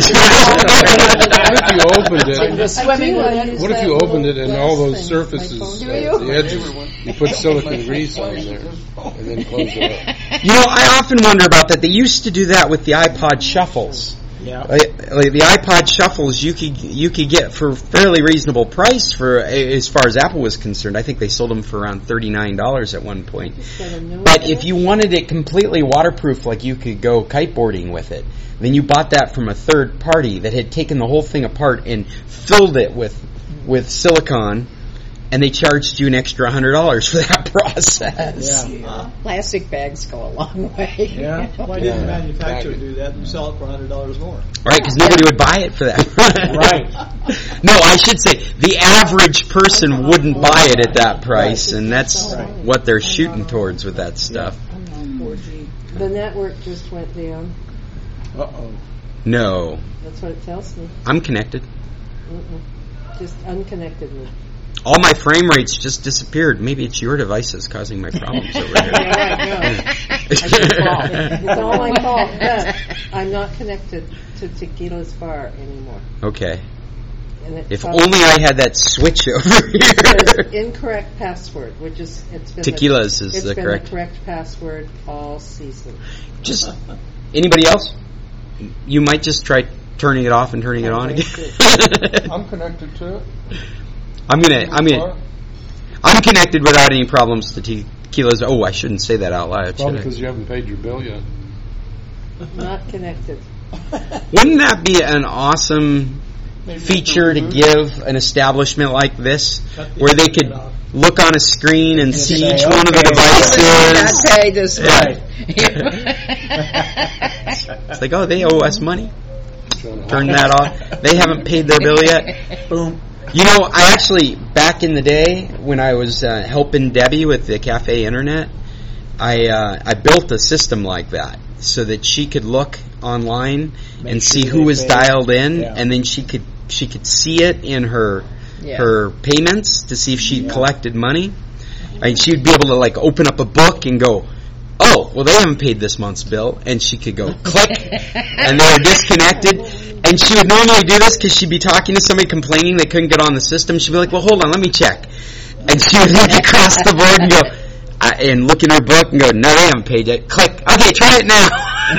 What if you opened it and all those surfaces, the edges, you put silicone grease on there and then close it up? I often wonder about that. They used to do that with the iPod shuffles. Yeah. Like the iPod shuffles, you could get for a fairly reasonable price for as far as Apple was concerned. I think they sold them for around $39 at one point. But if you wanted it completely waterproof, like you could go kiteboarding with it, then you bought that from a third party that had taken the whole thing apart and filled it with silicone. And they charged you an extra $100 for that process. Yeah. Plastic bags go a long way. Yeah. Why didn't the manufacturer do that and sell it for $100 more? Right, because nobody would buy it for that. Right. No, I should say the average person wouldn't buy it at that price, and that's what they're shooting towards with that stuff. The network just went down. Uh-oh. No. That's what it tells me. I'm connected. Just unconnected me. All my frame rates just disappeared. Maybe it's your devices causing my problems over here. It's all my fault. But I'm not connected to Tequila's Bar anymore. Okay. And if only I had that switch over here. There's incorrect password, which is Tequila's is the correct. It's been the correct password all season. Just anybody else? You might just try turning it off and turning it on again. I'm connected to it. I'm connected without any problems to Tequila's. Oh, I shouldn't say that out loud. Probably because you haven't paid your bill yet. Not connected. Wouldn't that be an awesome feature to give an establishment like this, where they could look on a screen and see each one of the devices? Pay this right. It's like, oh, they owe us money. Turn that off. They haven't paid their bill yet. Boom. I actually, back in the day when I was helping Debbie with the cafe internet, I built a system like that so that she could look online and see who was dialed in, and then she could see it in her payments to see if she collected money. And she would be able to open up a book and go, oh, well, they haven't paid this month's bill, and she could go click, and they were disconnected. And she would normally do this because she'd be talking to somebody complaining they couldn't get on the system. She'd be like, well, hold on, let me check. And she would look across the board and go, and look in her book and go, no, they haven't paid yet. Click. Okay, try it now.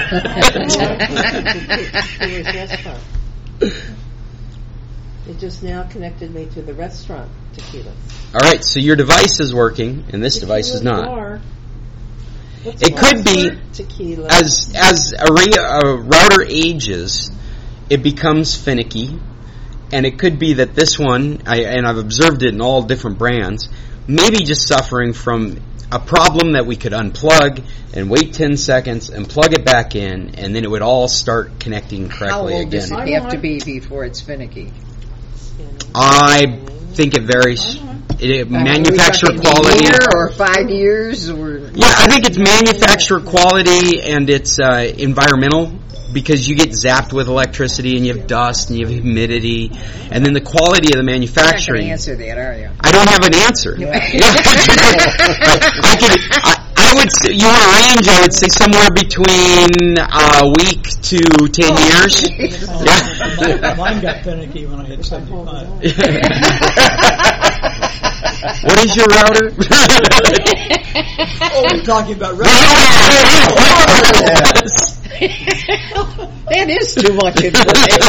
It just now connected me to the restaurant Tequila. All right, so your device is working, and this device is not. It could be, Tequila. as a router ages, it becomes finicky, and it could be that this one, and I've observed it in all different brands, maybe just suffering from a problem that we could unplug and wait 10 seconds and plug it back in, and then it would all start connecting correctly again. How old does it have to be before it's finicky? I think it varies. Manufacturer quality. A year or 5 years? Or yeah, I think it's manufacturer quality and it's environmental, because you get zapped with electricity and you have dust and you have humidity, and then the quality of the manufacturing. You're not going to answer that, are you? I don't have an answer. I would say, you want a range, I would say somewhere between a week to 10 years. Mine got finicky when I hit 75. What is your router? Oh, we're talking about routers. That is too much information.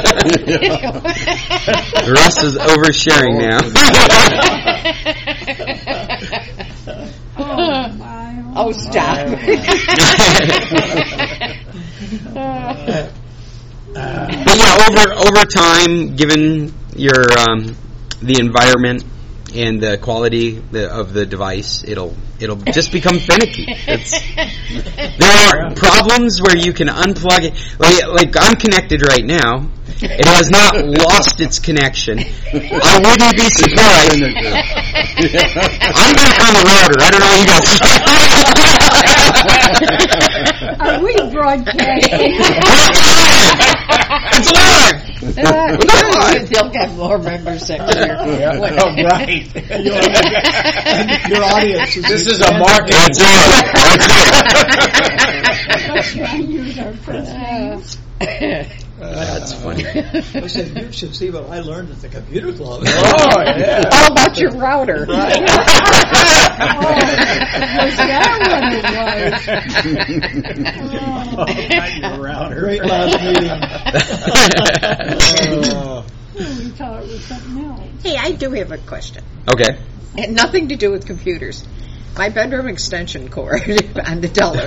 Russ is oversharing now. Oh, stop. But yeah, over time, given your the environment and the quality of the device, it'll just become finicky. There are problems where you can unplug it. Like I'm connected right now. It has not lost its connection. I wouldn't be surprised. I'm back on the router. I don't know you guys. Are we broadcasting? It's live. They'll get more members next year. Oh, right. Your audience is. This is a market. That's I use our first names. That's funny. I said, you should see what I learned at the computer club. Oh, yeah. All about your router. Was that what it was? Your router. Great last meeting. We thought it was something else. Hey, I do have a question. Okay. And nothing to do with computers. My bedroom extension cord on the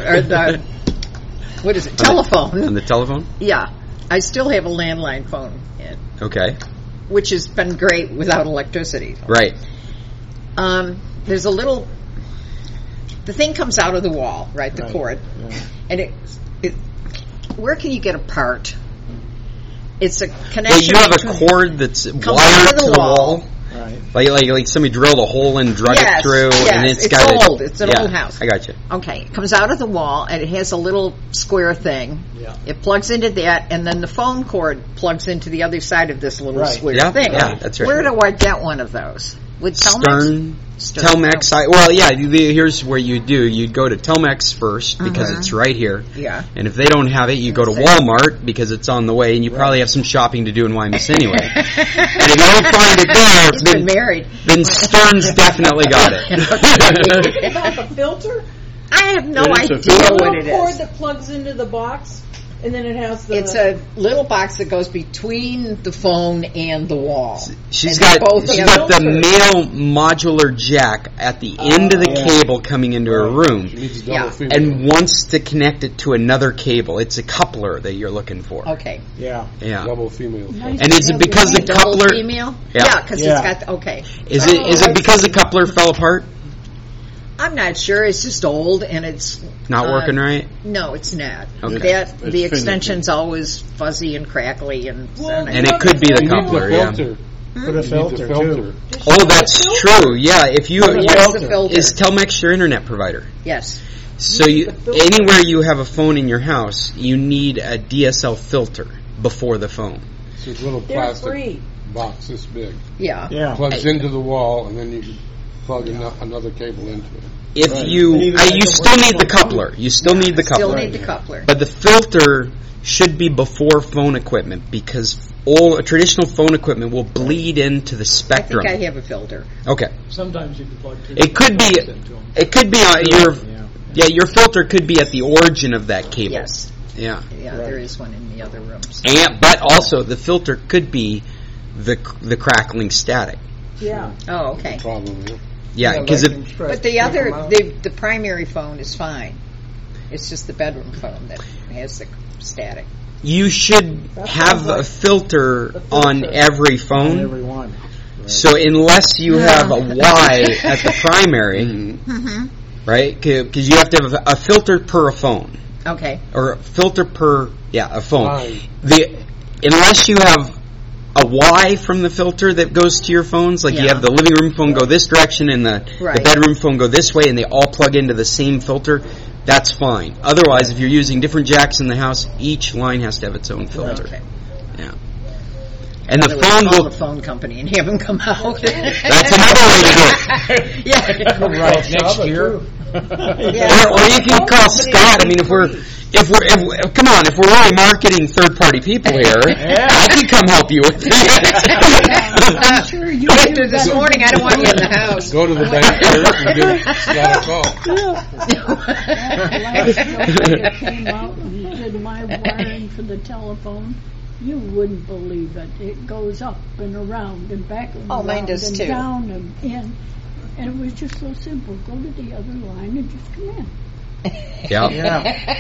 telephone. On the telephone? Yeah. I still have a landline phone, Okay. which has been great without electricity. Right. There's a little. The thing comes out of the wall, right? The cord, and it. Where can you get a part? It's a connection. Well, you have a cord that's wired to the wall. Right. Like somebody drilled a hole and drug it through, and it's got old. It's an old house. I got you. Okay, it comes out of the wall, and it has a little square thing. Yeah. It plugs into that, and then the phone cord plugs into the other side of this little square thing. Yeah, that's right. Where do I get one of those? With Telmex? Telmex. Here's where you do. You'd go to Telmex first because it's right here. Yeah. And if they don't have it, you go to Walmart because it's on the way, and you probably have some shopping to do in Wymus anyway. And if you don't find it there, He's been married. then Stearns definitely got it. About the filter? I have no idea The what it little cord is. that plugs into the box, and then it has the. It's a little box that goes between the phone and the wall. She's And got both have the filters. male modular jack at the end of the cable coming into her room, She needs a Yeah. double female. and wants to connect it to another cable. It's a coupler that you're looking for. Okay. Yeah. Yeah. Double female. Nice And is it because the Double coupler? female? Yeah. because Yeah. it's got, okay. Is it because the coupler fell apart? I'm not sure. It's just old and it's Not working right? No, it's not. Okay. That It's the extension's always fuzzy and crackly and Well, And it could be the You need coupler, the yeah. filter. Put a You need filter, the filter. too. Oh, that's true. Yeah, if you what's the filter? is Telmex your internet provider. Yes. So anywhere you have a phone in your house, you need a DSL filter before the phone. It's a little They're plastic free. box this big. Yeah. Yeah. Plugs into the wall, and then you can plug another cable into it. If Right. you Even you like still the need the phone. coupler. You still need the Still coupler. need the coupler. But the filter should be before phone equipment because all traditional phone equipment will bleed into the I spectrum. think I have a filter. Okay. Sometimes you can plug two. It could be into them. your filter could be at the origin of that cable. Yes. Yeah. Yeah, there is one in the other rooms. But also the filter could be the crackling static. Yeah. Oh, okay. Problem, yeah. Yeah, because But the other, the primary phone is fine. It's just the bedroom phone that has the static. you should have a filter on every phone. Everyone. So unless you have a Y at the primary, right? Because you have to have a filter per a phone, Okay. or a filter per a phone. Fine. Unless you have a Y from the filter that goes to your phones, like you Yeah. have the living room phone go this direction and the Right. bedroom phone go this way, and they all plug into the same filter. That's fine. Otherwise, if you're using different jacks in the house, each line has to have its own filter. Okay. Yeah. And the I would phone call will. the phone company and have them come out. That's another way to do it. Yeah. Right, next year. Yeah. Or you can call Scott. I mean, if we're come on, if we're really marketing third party people here, I can come help you with it. I'm sure you After this morning, I don't want you in the house. Go to the bank first and give Scott a call. last year came out and did my wiring for the telephone. You wouldn't believe it. It goes up and around and back and Oh, around mine does and too. down and in. And it was just so simple. Go to the other line and just come in. Yep. Yeah.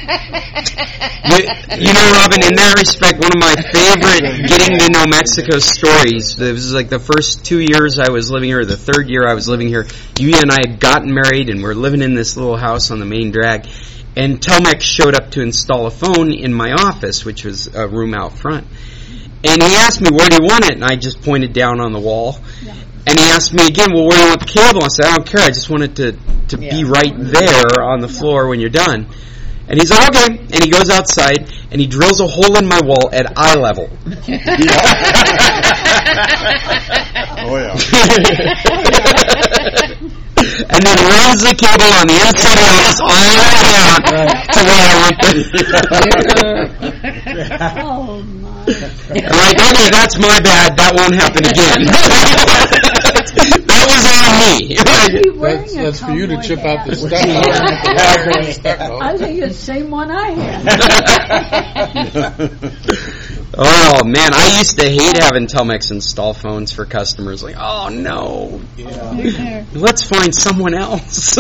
You know, Robin, in that respect, one of my favorite getting to know Mexico stories, this was like the first 2 years I was living here, or the third year I was living here, Yuya and I had gotten married, and we're living in this little house on the main drag, and Telmex showed up to install a phone in my office, which was a room out front. And he asked me, where do you want it? And I just pointed down on the wall. Yeah. And he asked me again, well, where do you want the cable? I said, I don't care. I just want it to be right there on the floor when you're done. And he's like, okay. And he goes outside, and he drills a hole in my wall at eye level. Oh, yeah. And then runs the cable on the inside of the house all the way down to where I want it. Oh, my. I'm like, okay, that's my bad. That won't happen again. That was on me. That's for you to chip out the stuff. I think it's the same one I had. Oh, man, I used to hate having Telmex install phones for customers. Like, oh, no. Yeah. Let's find someone else.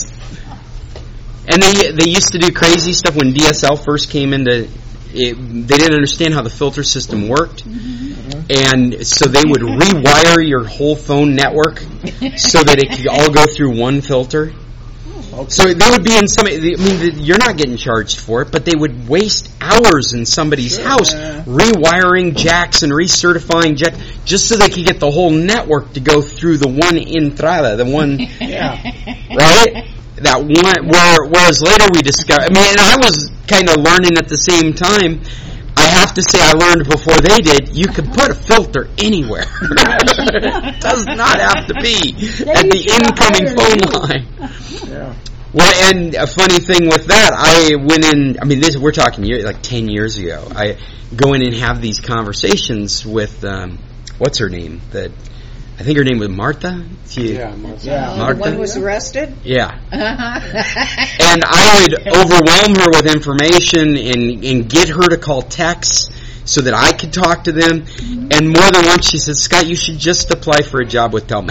And they used to do crazy stuff when DSL first came into it. They didn't understand how the filter system worked. And so they would rewire your whole phone network so that it could all go through one filter. Okay. So they would be in you're not getting charged for it, but they would waste hours in somebody's house rewiring jacks and recertifying jacks just so they could get the whole network to go through the one entrada, the one, right? That one, whereas later we discovered, and I was kind of learning at the same time. I have to say I learned before they did, you can put a filter anywhere. It does not have to be at the incoming phone line. Yeah. Well, and a funny thing with that, I went in, we're talking like 10 years ago. I go in and have these conversations with, what's her name? I think her name was Martha. Martha. Martha. The one who was arrested? Yeah. And I would overwhelm her with information and get her to call Tex so that I could talk to them. And more than once she said, Scott, you should just apply for a job with Telmex.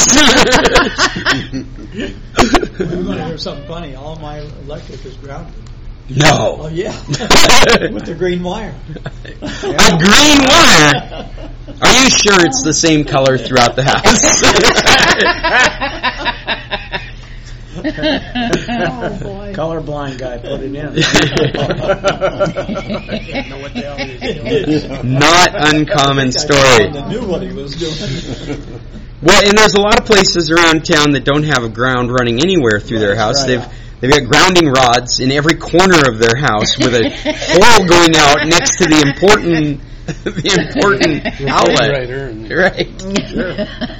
You want to hear something funny? All my electric is grounded. No. Oh, yeah. With the green wire. A green wire? Are you sure it's the same color throughout the house? Oh, boy. Colorblind guy put it in. Not uncommon story. I knew what he was doing. Well, and there's a lot of places around town that don't have a ground running anywhere through their house. Right. They've got grounding rods in every corner of their house with a hole going out next to the important outlet. Right. Sure.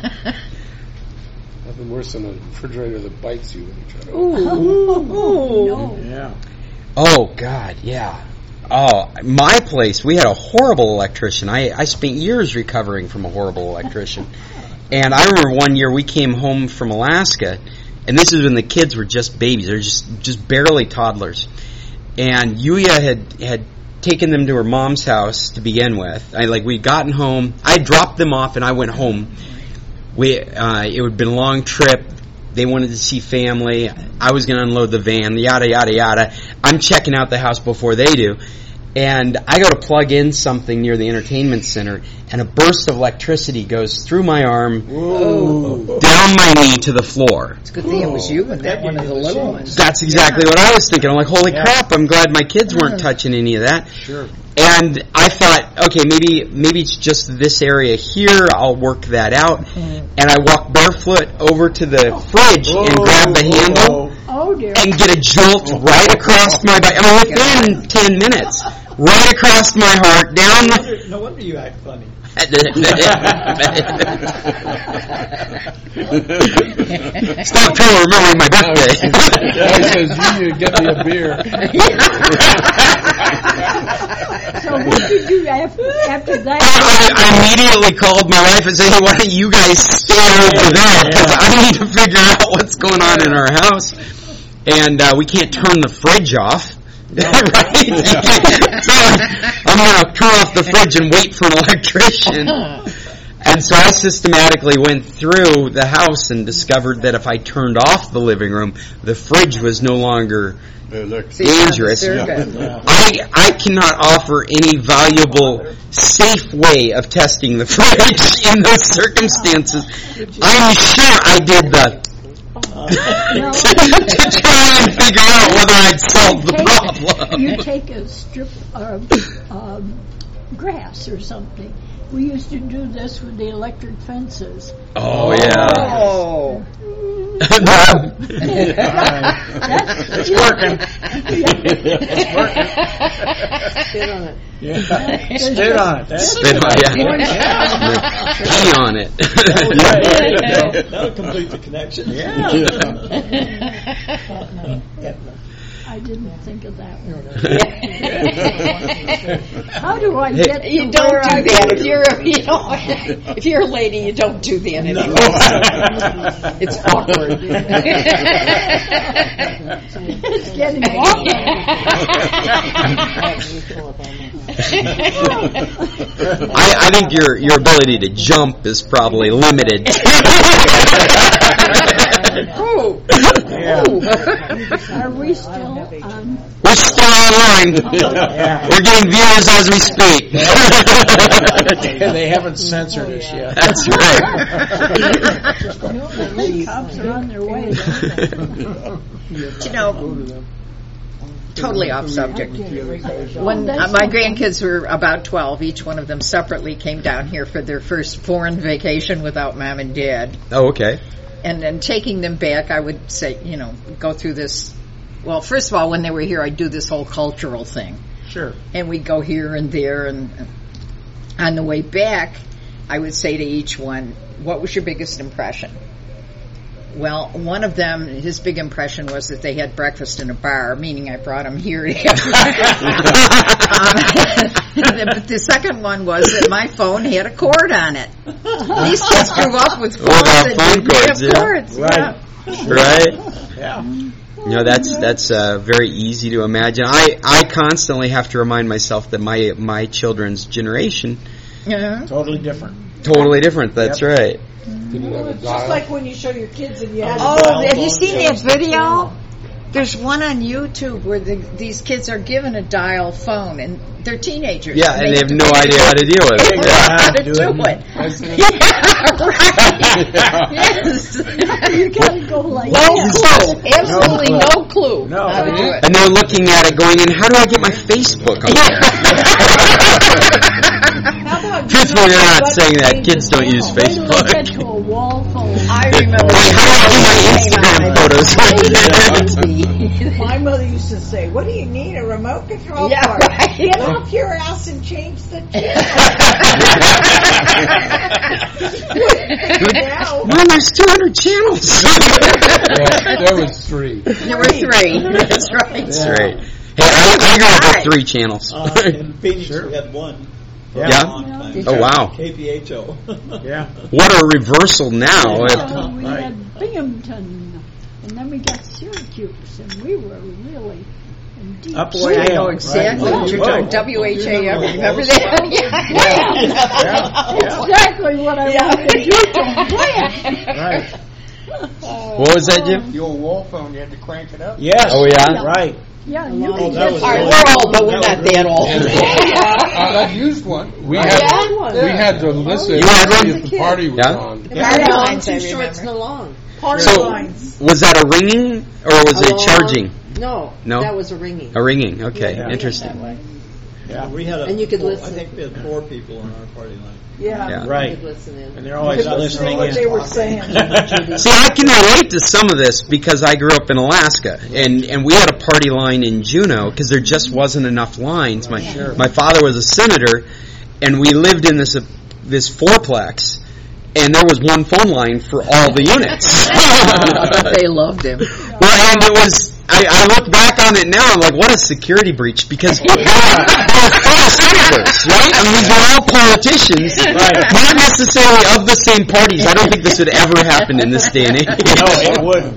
Nothing worse than a refrigerator that bites you when you try to No. Yeah. Oh, God, yeah. Oh, my place, we had a horrible electrician. I spent years recovering from a horrible electrician. And I remember one year we came home from Alaska, and this is when the kids were just babies. They were just barely toddlers. And Yuya had taken them to her mom's house to begin with. We'd gotten home. I dropped them off, and I went home. It had been a long trip. They wanted to see family. I was going to unload the van, yada, yada, yada. I'm checking out the house before they do. And I go to plug in something near the entertainment center, and a burst of electricity goes through my arm, down my knee to the floor. It's a good thing it was you and that one of the little ones. That's exactly what I was thinking. I'm like, holy crap, I'm glad my kids weren't touching any of that. Sure. And I thought, okay, maybe it's just this area here. I'll work that out. And I walked barefoot over to the fridge and grabbed the handle and get a jolt right across my body. Within 10 minutes, right across my heart, down the... No wonder you act funny. Stop trying to remember my birthday. He says, you get me a beer. So what did you after that? I immediately called my wife and said, hey, why don't you guys stay over there? Because I need to figure out what's going on in our house. And we can't turn the fridge off. Right? So I'm going to turn off the fridge and wait for an electrician. And so I systematically went through the house and discovered that if I turned off the living room, the fridge was no longer dangerous. I cannot offer any valuable, safe way of testing the fridge in those circumstances. I'm sure I did the to try and figure out whether I'd solved the problem. You take a strip of grass or something. We used to do this with the electric fences. Oh, yeah. Oh. It's working. It's working. Spit on it. Yeah. Spit on it. Spit on it. Pee on it. That'll complete the connection. Yeah. I didn't think of that one. How do I get? You don't do that. If you're a lady, you don't do that anymore. It's awkward. It's getting awkward. I think your ability to jump is probably limited. Oh. Yeah. Are we still on? We're still online. We're getting viewers as we speak. They haven't censored us yet. That's right. The cops are on their way. Totally off subject. When my grandkids were about 12, each one of them separately came down here for their first foreign vacation without mom and dad. Oh, okay. And then taking them back, I would say, go through this. Well, first of all, when they were here, I'd do this whole cultural thing. Sure. And we'd go here and there. And on the way back, I would say to each one, what was your biggest impression? Well, one of them, his big impression was that they had breakfast in a bar, meaning I brought them here. But the second one was that my phone had a cord on it. These kids grew up with phones that didn't have cords. Right. Right? Yeah. That's very easy to imagine. I constantly have to remind myself that my children's generation Totally different. Totally different. That's right. It's just like when you show your kids and you have have you seen that video? There's one on YouTube where these kids are given a dial phone and they're teenagers. Yeah, and they have no idea how to deal with it. They don't know how to do it. Yeah, right. Yes. You gotta go like No that. clue. Absolutely no clue No. how to do it. And they're looking at it going, and how do I get my Facebook on there? Truthfully, you're not saying that. Kids don't use Wait till they get Facebook. to a wall phone. I remember. How do I get my Instagram photos on there? My mother used to say, "What do you need a remote control Yeah, for? right. Get off your ass and change the channel." Now, Mom, there's 200 channels. There was 3. There were 3. That's right. That's right. Hey, I grew up with 3 channels. In Phoenix, we had one. For Yeah? a long time. Oh, wow. KPHO. Yeah. What a reversal now. We had Binghamton, and then we got Syracuse, and we were really in deep. Upscale. Boy, I know exactly what you're talking about. WHAF, remember that? Yeah. Exactly what I wanted you to play. Right. What was that, Jim? The old wall phone, you had to crank it up. Yes. Oh, yeah? Right. Yeah, you Oh, can that get was All right, good. we're old, but we're not that old. I've used one. We had to listen You had one? if the party was Yeah? on. Party lines, I Too short, remember. so long. party So- lines. Was that a ringing, or was it charging? No, No? that was a ringing. A ringing, okay. Yeah. Interesting. Yeah. We had And you could I listen. think we had 4 people on our party line. Yeah. Yeah. Right. Good listening. And they're always Could listen to listening what they in. were saying. See, I can relate to some of this because I grew up in Alaska, and we had a party line in Juneau because there just wasn't enough lines. My father was a senator, and we lived in this fourplex, and there was one phone line for all the units. They loved him. Well, and it was. I look back on it now. I'm like, what a security breach! Because they were full of senators, right? I mean, these were all politicians, not necessarily of the same parties. I don't think this would ever happen in this day and age. No, it wouldn't.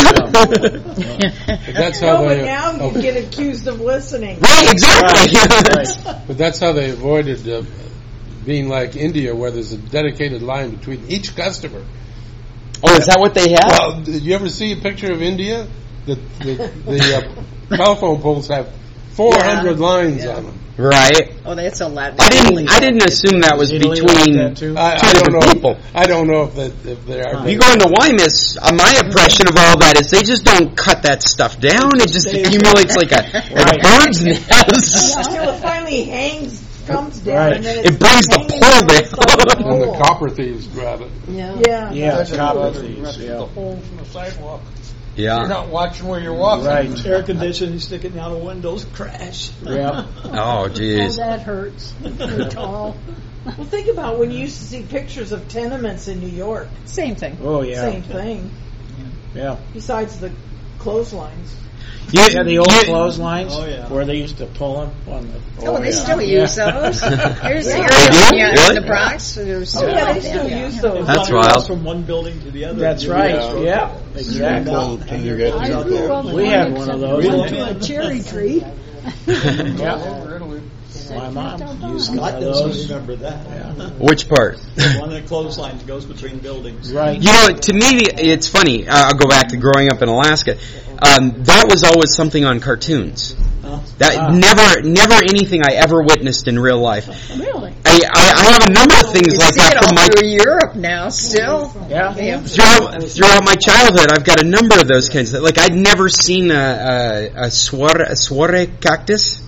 But that's how No, but they. now you get accused of listening. Right, exactly. But that's how they avoided being like India, where there's a dedicated line between each customer. Oh, is that what they have? Well, did you ever see a picture of India? The telephone poles have 400 lines on them. Right. Oh, that's a lot. I didn't assume that was Italy between like that too? I two don't different know. people. I don't know if they are. You go into Wymus, my impression of all that is they just don't cut that stuff down. It just accumulates like a bird's nest. Until it finally comes down, and then It brings the pole down. And the copper thieves grab it. Yeah. Yeah, copper thieves. The Yeah. hole from the sidewalk. You're Yeah. not watching where you're walking. Right. Air conditioning sticking out of windows, crash. Yeah. Oh, Oh, jeez. that hurts. You're tall. Well, think about when you used to see pictures of tenements in New York. Same thing. Oh yeah. Same thing. Yeah. Besides the clotheslines. Yeah, the old clotheslines Oh, yeah. where they used to pull them on the. Oh, they still yeah. use those. There's the do? area in Really? the Bronx. There's Oh, yeah, they still use those. That's Running across wild. From one building to the other. That's right. Yeah, exactly. Can you get I these grew up goals? We had one of those. Went to a cherry tree. Yeah. Really? My mom used one Scott of doesn't those. remember that. Which part? One of the clotheslines goes between buildings. Right. You know, to me, it's funny. I'll go back to growing up in Alaska. That was always something on cartoons. That never anything I ever witnessed in real life. Really? I have a number of things You like see that it from all my through Europe now, still. Yeah. throughout my childhood. I've got a number of those kinds of, like I'd never seen a saguaro cactus.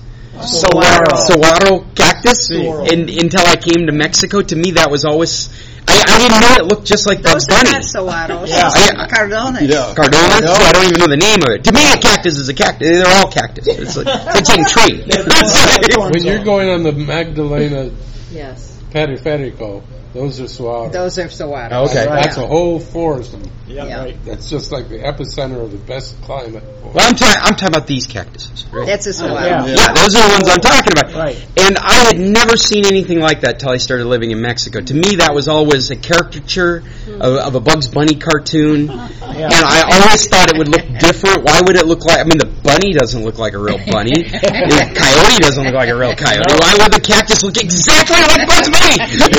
Saguaro cactus until I came to Mexico. To me, that was always. I didn't know it looked just like Those Bugs are Bunny. not saguaros. Yeah. Cardones. Yeah. Cardonas? I don't even know the name of it. To me, a cactus is a cactus. They're all cactus. It's like the same tree. When you're going on the Magdalena Yes. Periferico, those are saguaro. Those are saguaros. Okay. That's a whole forest of them. Yeah. Yeah. That's just like the epicenter of the best climate. Well, I'm talking about these cactuses. Right? That's a saguaro. Yeah. Yeah, those are the ones I'm talking about. Right. And I had never seen anything like that till I started living in Mexico. To me, that was always a caricature of a Bugs Bunny cartoon. Yeah. And I always thought it would look different. Why would it look like... I mean, the bunny doesn't look like a real bunny. The coyote doesn't look like a real coyote. Why would the cactus look exactly like Bugs Bunny?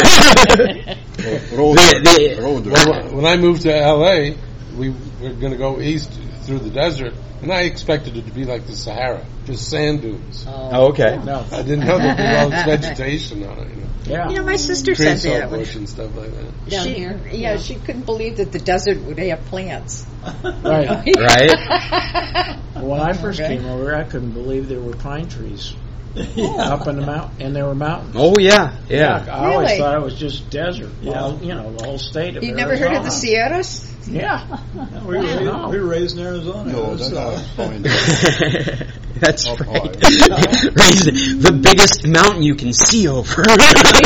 When I moved to L.A., we were going to go east through the desert, and I expected it to be like the Sahara, just sand dunes. Oh, okay. No. I didn't know there'd be all this vegetation on it. Yeah. You know, my sister said Creosote that. bush and stuff like that. Down here. Yeah, she couldn't believe that the desert would have plants. Right. Right? When I first came over, I couldn't believe there were pine trees up in the mountain, and there were mountains. Oh, yeah. Yeah. I always Really? thought it was just desert. Well, you know, the whole state of You've never heard of the Arizona. Sierras? Yeah. We were raised in Arizona. No, It was, that's fine. That's Oh, right. Raise the biggest mountain you can see over. Well,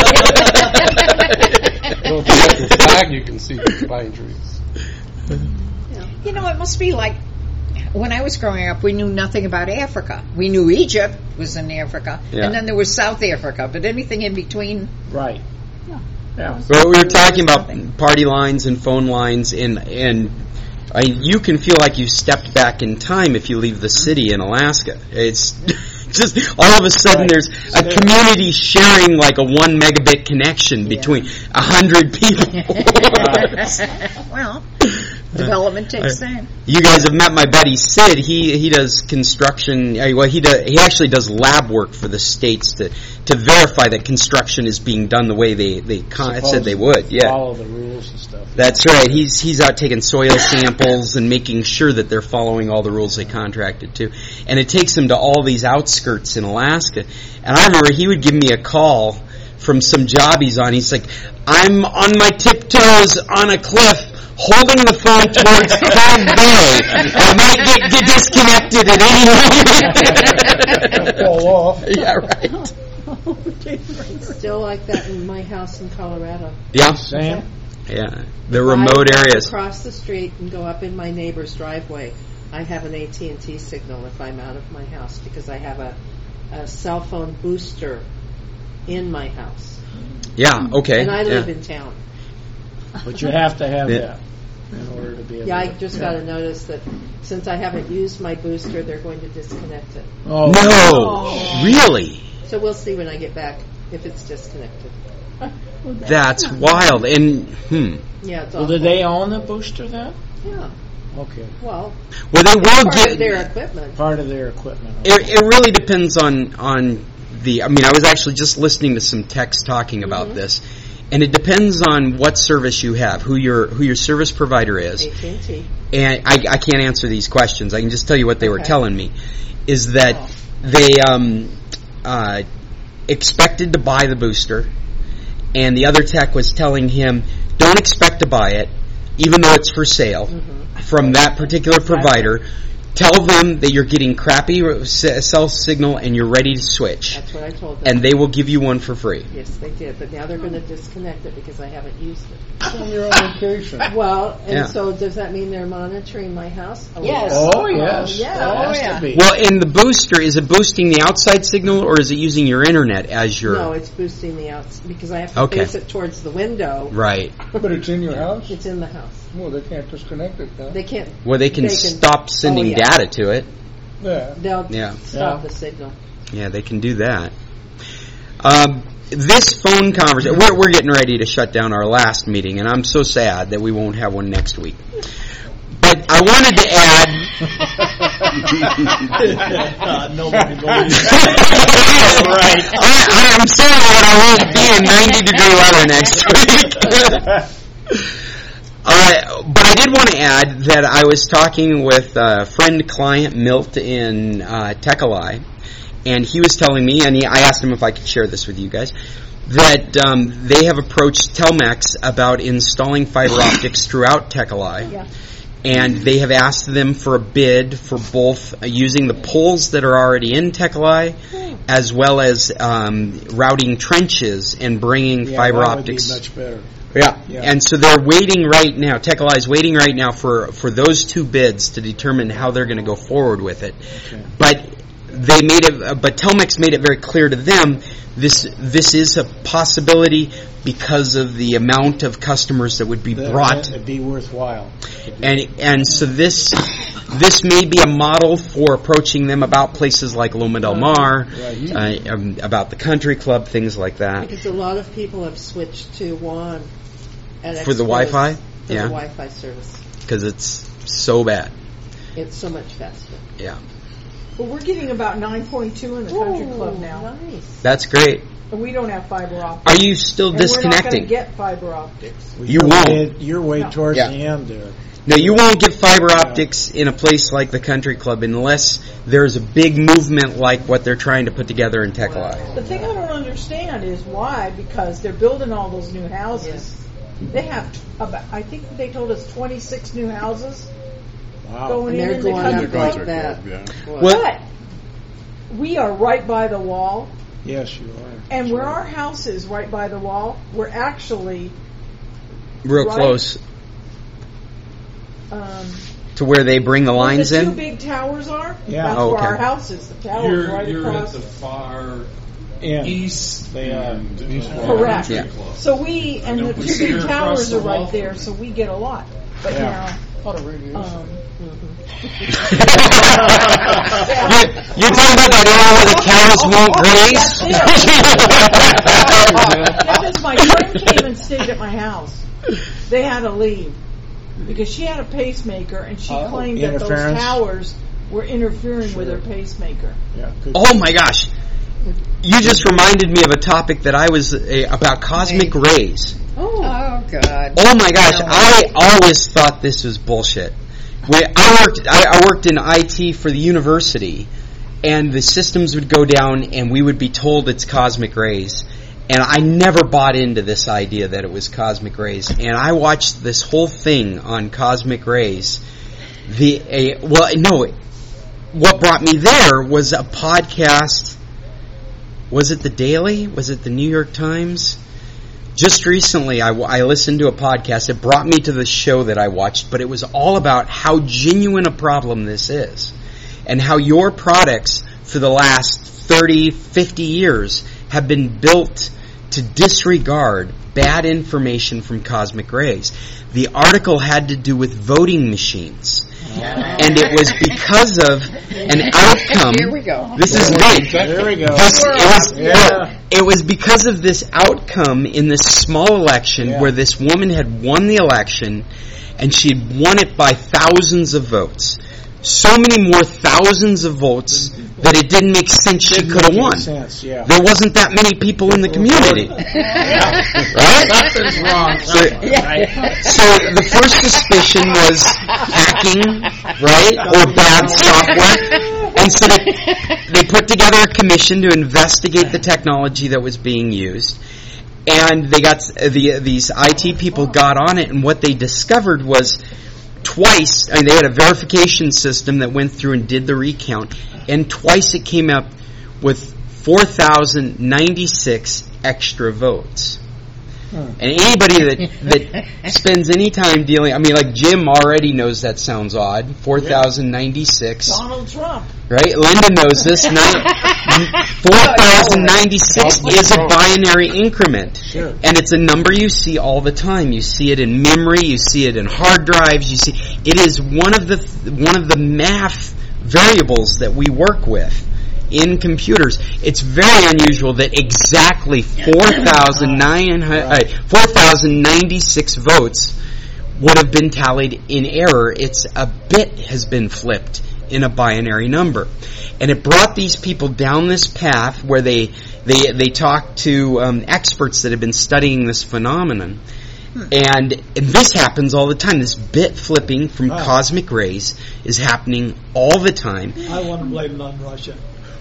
if you look at the flag, you can see the pine trees. You know, it must be like when I was growing up, we knew nothing about Africa. We knew Egypt was in Africa, Yeah. and then there was South Africa, but anything in between. Right. Yeah. Well, we were talking about party lines and phone lines, and you can feel like you've stepped back in time if you leave the city in Alaska. It's just all of a sudden there's a community sharing like a 1 megabit connection between 100 people. Well, development takes time. You guys have met my buddy Sid. He does construction. Well, he actually does lab work for the states to verify that construction is being done the way they said they would. Yeah, Follow the rules and stuff. that's right. He's out taking soil samples and making sure that they're following all the rules they contracted to. And it takes him to all these outskirts in Alaska. And I remember he would give me a call from some job he's on. He's like, I'm on my tiptoes on a cliff, holding the phone towards Cold Bay. I might get disconnected at any moment. Fall off. Yeah, right. Still like that in my house in Colorado. Yeah, Same. yeah. The remote I areas. Across the street and go up in my neighbor's driveway. I have an AT&T signal if I'm out of my house because I have a cell phone booster in my house. Yeah, okay. And I live yeah. in town. But you have to have Yeah. that in order to be able Yeah, I to. just got a notice that since I haven't used my booster, they're going to disconnect it. Oh, No, really? So we'll see when I get back if it's disconnected. That's wild. And Yeah, it's Well, awful. do they own the booster then? Yeah. Okay. Well, they will part get of their equipment. Part of their equipment. It really depends on the. I mean, I was actually just listening to some techs talking about this, and it depends on what service you have, who your service provider is. AT&T. And I can't answer these questions. I can just tell you what they were Okay. telling me. Is that they expected to buy the booster, and the other tech was telling him, don't expect to buy it, even though it's for sale, from that particular provider. Tell them that you're getting crappy cell signal and you're ready to switch. That's what I told them. And they will give you one for free. Yes, they did, but now they're going to disconnect it because I haven't used it. It's on your own vacation. Well, and Yeah. so does that mean they're monitoring my house? Yes. Oh, yes. yeah. That has Oh, yeah. to be. Well, in the booster, is it boosting the outside signal or is it using your internet as your... No, it's boosting the outs because I have to Okay. face it towards the window. Right. But it's in your house? It's in the house. Well, they can't disconnect it, huh? They can't. Well, they can stop sending Oh, yeah. data to it. Yeah. They'll Yeah. stop the signal. Yeah, they can do that. This phone conversation, we're getting ready to shut down our last meeting, and I'm so sad that we won't have one next week. But I wanted to add... Nobody goes. Right. I'm sorry that I won't be in 90-degree weather next week. But I did want to add that I was talking with a friend client, Milt, in Tekalai, and he was telling me, and I asked him if I could share this with you guys, that they have approached Telmex about installing fiber optics throughout Tekalai. Yeah. And they have asked them for a bid for both using the poles that are already in Tekalai, as well as routing trenches and bringing fiber that optics. would be much better. Yeah. Yeah. And so they're waiting right now. Tekalai is waiting right now for those two bids to determine how they're going to go forward with it. Okay. But but Telmex made it very clear to them this is a possibility because of the amount of customers that would be brought. It'd be worthwhile. And so this may be a model for approaching them about places like Loma Del Mar, about the country club, things like that. Because a lot of people have switched to WAN at For the Expos Wi-Fi? For Yeah. the Wi-Fi service. Because it's so bad. It's so much faster. Yeah. Well, we're getting about 9.2 in the country club now. Nice. That's great. And we don't have fiber optics. Are you still And we're not going to disconnecting? get fiber optics. You won't. You're way No. towards Yeah. the end there. No, you won't get fiber optics in a place like the country club unless there's a big movement like what they're trying to put together in Tekalai. The thing I don't understand is why, because they're building all those new houses. They have, I think they told us 26 new houses Wow. going And in they're the going country up club. like that. Yeah. Well- But we are right by the wall, Yes, you are. and That's where right. our house is right by the wall, we're actually Real Right. close um, to where they bring the lines where the two in. big towers are. Yeah. That's Oh, where okay. our house is. The tower's right You're at across. the far Yeah. east They are. end of East the wall. Correct. country Yeah. club. So we and I know the we two see big her across towers the are right wall. there, so we get a lot. But Yeah. A lot of radiation. now, You're talking about that area where the cows won't graze? because my friend came and stayed at my house. They had to leave because she had a pacemaker, and she claimed that those Interference? towers were interfering with her pacemaker. Yeah. Good. Oh my gosh! You just reminded me of a topic that I was about cosmic rays. Oh, God. Oh my gosh! I always thought this was bullshit. When I worked in IT for the university, and the systems would go down, and we would be told it's cosmic rays. And I never bought into this idea that it was cosmic rays. And I watched this whole thing on cosmic rays. What brought me there was a podcast. Was it The Daily? Was it the New York Times? Just recently, I listened to a podcast. It brought me to the show that I watched, but it was all about how genuine a problem this is, and how your products for the last 30, 50 years have been built to disregard bad information from cosmic rays. The article had to do with voting machines. And it was because of an outcome. Here we go. This is big. There we go. It was because of this outcome in this small election where this woman had won the election and she had won it by thousands of votes. So many more thousands of votes that it didn't make sense she could have won. There wasn't that many people in the community. Right? Something's wrong. So the first suspicion was hacking, right? Or bad software. And so they put together a commission to investigate the technology that was being used. And they got these IT people got on it, and what they discovered was twice, they had a verification system that went through and did the recount, and twice it came up with 4,096 extra votes. And anybody that spends any time dealing, like Jim already knows that sounds odd. 4,096. Donald Trump. Right? Linda knows this. 4,096 is a binary increment. Sure. And it's a number you see all the time. You see it in memory, you see it in hard drives, it is one of the math variables that we work with in computers. It's very unusual that exactly 4,096 votes would have been tallied in error. It's a bit has been flipped in a binary number. And it brought these people down this path where they talked to experts that have been studying this phenomenon. And this happens all the time. This bit flipping from cosmic rays is happening all the time. I want to blame it on Russia.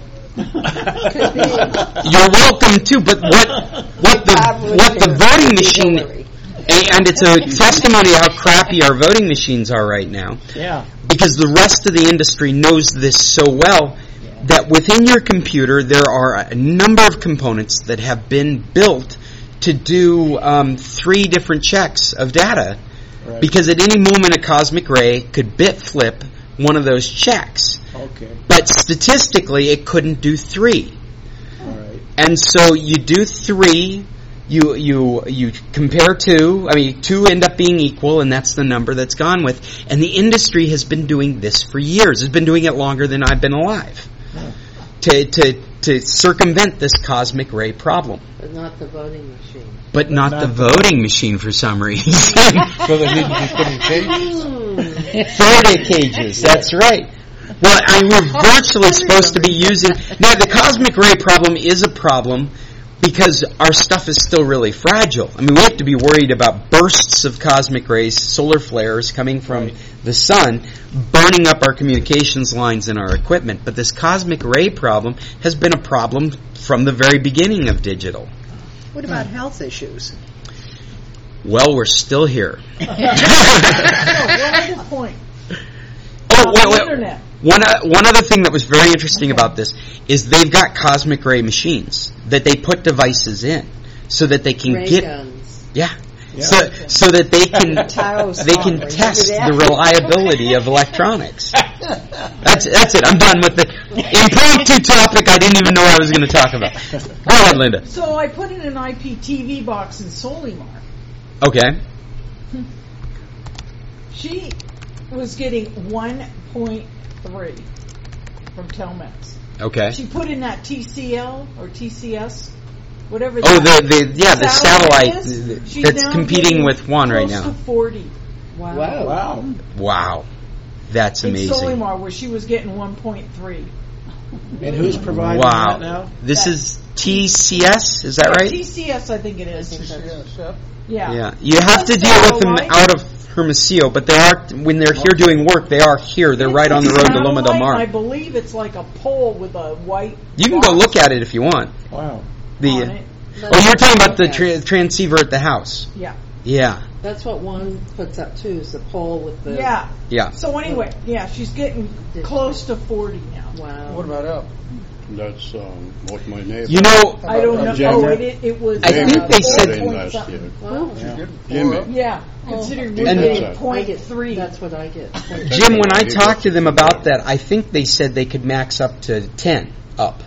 You're welcome to, but what the voting machine, and it's a testimony how crappy our voting machines are right now. Yeah. Because the rest of the industry knows this so well that within your computer there are a number of components that have been built to do 3 different checks of data. Right. Because at any moment a cosmic ray could bit flip one of those checks. Okay. But statistically, it couldn't do 3. All right. And so you do 3, you compare 2. 2 end up being equal, and that's the number that's gone with. And the industry has been doing this for years. It's been doing it longer than I've been alive. To circumvent this cosmic ray problem. But not the voting machine. But not the voting machine for some reason. So they need to be put in cages? Faraday cages, that's right. Well, we're virtually supposed to be using... Now, the cosmic ray problem is a problem because our stuff is still really fragile. We have to be worried about bursts of cosmic rays, solar flares coming from the sun, burning up our communications lines and our equipment. But this cosmic ray problem has been a problem from the very beginning of digital. What about health issues? Well, we're still here. One other point. Wait. Internet. One other thing that was very interesting about this is they've got cosmic ray machines that they put devices in so that they can ray get guns. so that they can test the reliability of electronics. That's it. I'm done with the impromptu topic I didn't even know I was going to talk about. Go ahead, Linda. So I put in an IPTV box in Solimar. Okay. She was getting 1.3 from Telmex. Okay. She put in that TCL or TCS, whatever. The satellite is. that's competing with one right now. Close to 40. Wow. That's amazing. In Solimar, where she was getting 1.3. And who's providing that now? This is TCS, is that right? TCS, I think it is. Yeah. You have to deal with them out of Hermosillo, but they are, when they're here doing work, they are here. They're right on the road to Loma del Mar. I believe it's like a pole with a white. You can go look at it if you want. Wow. You're talking about the transceiver at the house. Yeah. That's what one puts up too, is the pole with the... Yeah. So anyway, she's getting close to 40 now. Wow. What about up? That's what my neighbor. I don't know. It was. I think they said last year. Wow. Jimmy. Yeah, considering we're And- getting 0.3. That's what I get. Jim, when I talked to them about that, I think they said they could max up to 10 up.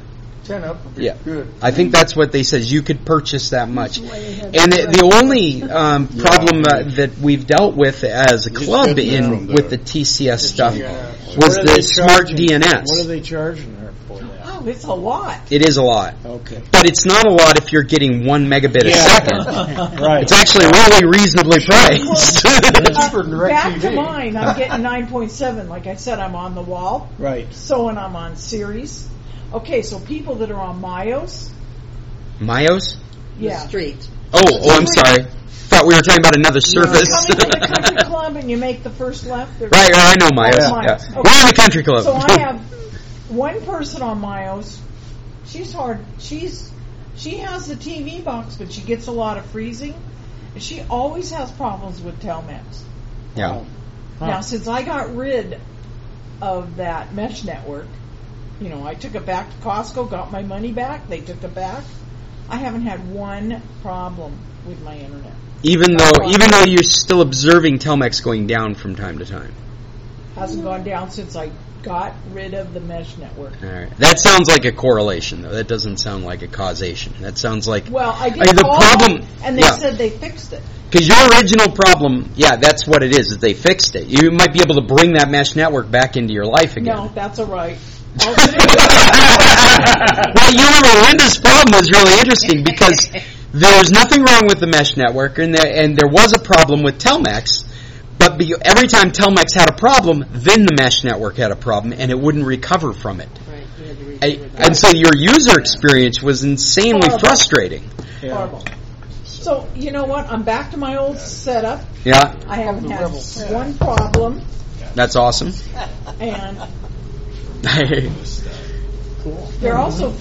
10 up would be Yeah. good. I think that's what they said. You could purchase that much. And the only problem that we've dealt with as a club with the TCS stuff was the smart DNS. What are they charging her for that? Oh, it's a lot. It is a lot. Okay. But it's not a lot if you're getting 1 megabit a second. Right. It's actually really reasonably priced. Back to mine, I'm getting 9.7. Like I said, I'm on the wall. Right. So when I'm on Sirius. Okay, so people that are on Myos. Myos? Yeah. Street. Oh, I'm sorry. Thought we were talking about another service. You come into the country club and you make the first left. Right, I know Myos. Yeah. Okay. We're in the country club. So I have one person on Myos. She's hard. She has the TV box, but she gets a lot of freezing. And she always has problems with Telmex. Yeah. Now, since I got rid of that mesh network, I took it back to Costco, got my money back. They took it back. I haven't had one problem with my internet. Even though you're still observing Telmex going down from time to time. Hasn't gone down since I got rid of the mesh network. All right. That sounds like a correlation, though. That doesn't sound like a causation. That sounds like I did the call problem, them, and they said they fixed it. Because your original problem, that's what it is they fixed it. You might be able to bring that mesh network back into your life again. No, that's all right. Well, Linda's problem was really interesting because there was nothing wrong with the mesh network, and there was a problem with Telmex. But every time Telmex had a problem, then the mesh network had a problem, and it wouldn't recover from it. Right. You had to recover And so your user experience was insanely frustrating. Horrible. So, you know what? I'm back to my old setup. Yeah. I haven't had one problem. That's awesome. And they're also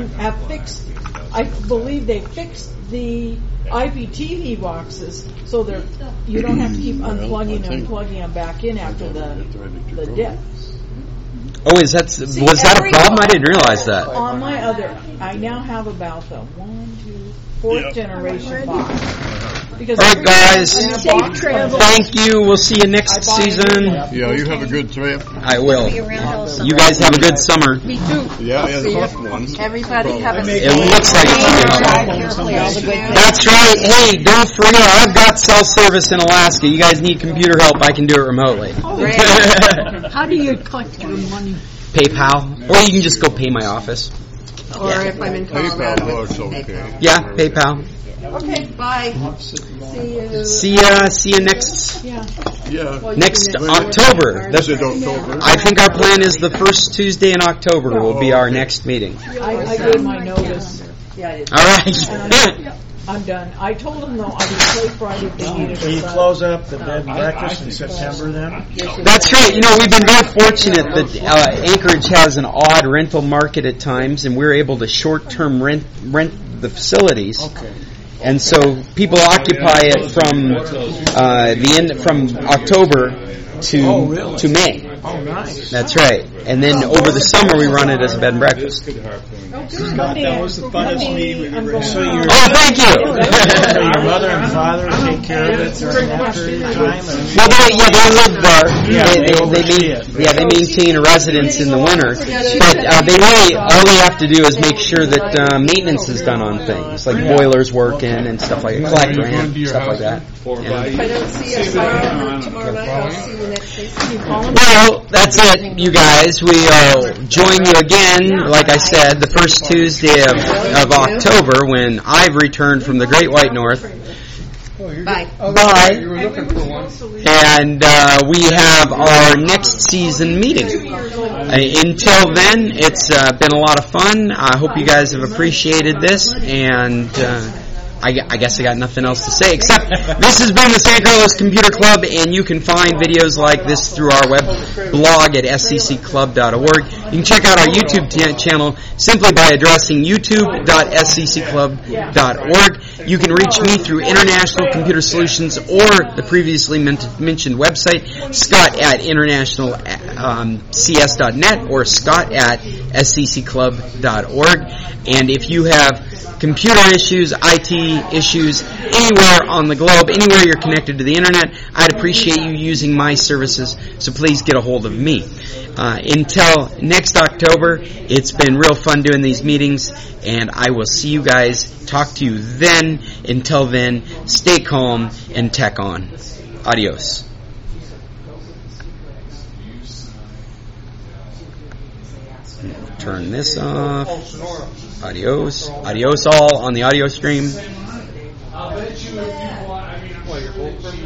I believe they fixed the IPTV boxes so you don't have to keep unplugging and plugging them back in after the dip. Oh, was that a problem? I didn't realize that. On my I now have about the 4th generation box. Because all right, guys. Safe travel. Thank you. We'll see you next season. Yeah, you have a good trip. I will. You guys have a good summer. Me too. Yeah, the first one. Everybody have a It looks like it's That's right. Hey, don't forget, I've got self-service in Alaska. You guys need computer help, I can do it remotely. How do you collect your money? PayPal. Or you can just go pay my office. Or if I'm in Colorado, PayPal it's works PayPal. okay. Yeah, PayPal. Okay, Bye. See you. See you next Yeah. October. This is October. I think our plan is the first Tuesday in October will be our next meeting. I gave my notice. Yeah, I did. All right. I'm done. I told them though I would play Friday if they needed Will you us. close up the bed and breakfast in September then? That's right. We've been very fortunate that Anchorage has an odd rental market at times, and we're able to short-term rent the facilities. Okay. And so people occupy it from from October to May. Oh, nice. That's right. And then over the summer we run it as a bed and breakfast. That was the funnest meeting we've ever had. So your Thank you. mother and father take care of it during that period of time? Well, they live there. Yeah, They maintain a residence in the winter. But they really, all they have to do is make sure that maintenance is done on things, like boilers working and stuff like that, collect rent, stuff like that. If I don't see you tomorrow night, I'll see you next week. Well, that's it, you guys. We'll join you again, like I said, the first Tuesday of October when I've returned from the Great White North. Bye. Bye. You were looking for one. And we have our next season meeting. Until then, it's been a lot of fun. I hope you guys have appreciated this, and I guess I got nothing else to say except this has been the San Carlos Computer Club, and you can find videos like this through our web blog at scclub.org. You can check out our YouTube channel simply by addressing youtube.scclub.org. You can reach me through International Computer Solutions or the previously mentioned website, Scott at internationalcs.net or Scott at scclub.org. And if you have computer issues, IT issues, anywhere on the globe, anywhere you're connected to the internet, I'd appreciate you using my services, so please get a hold of me. Until next next October. It's been real fun doing these meetings, and I will see you guys. Talk to you then. Until then, stay calm and tech on. Adios. Turn this off. Adios. Adios all on the audio stream.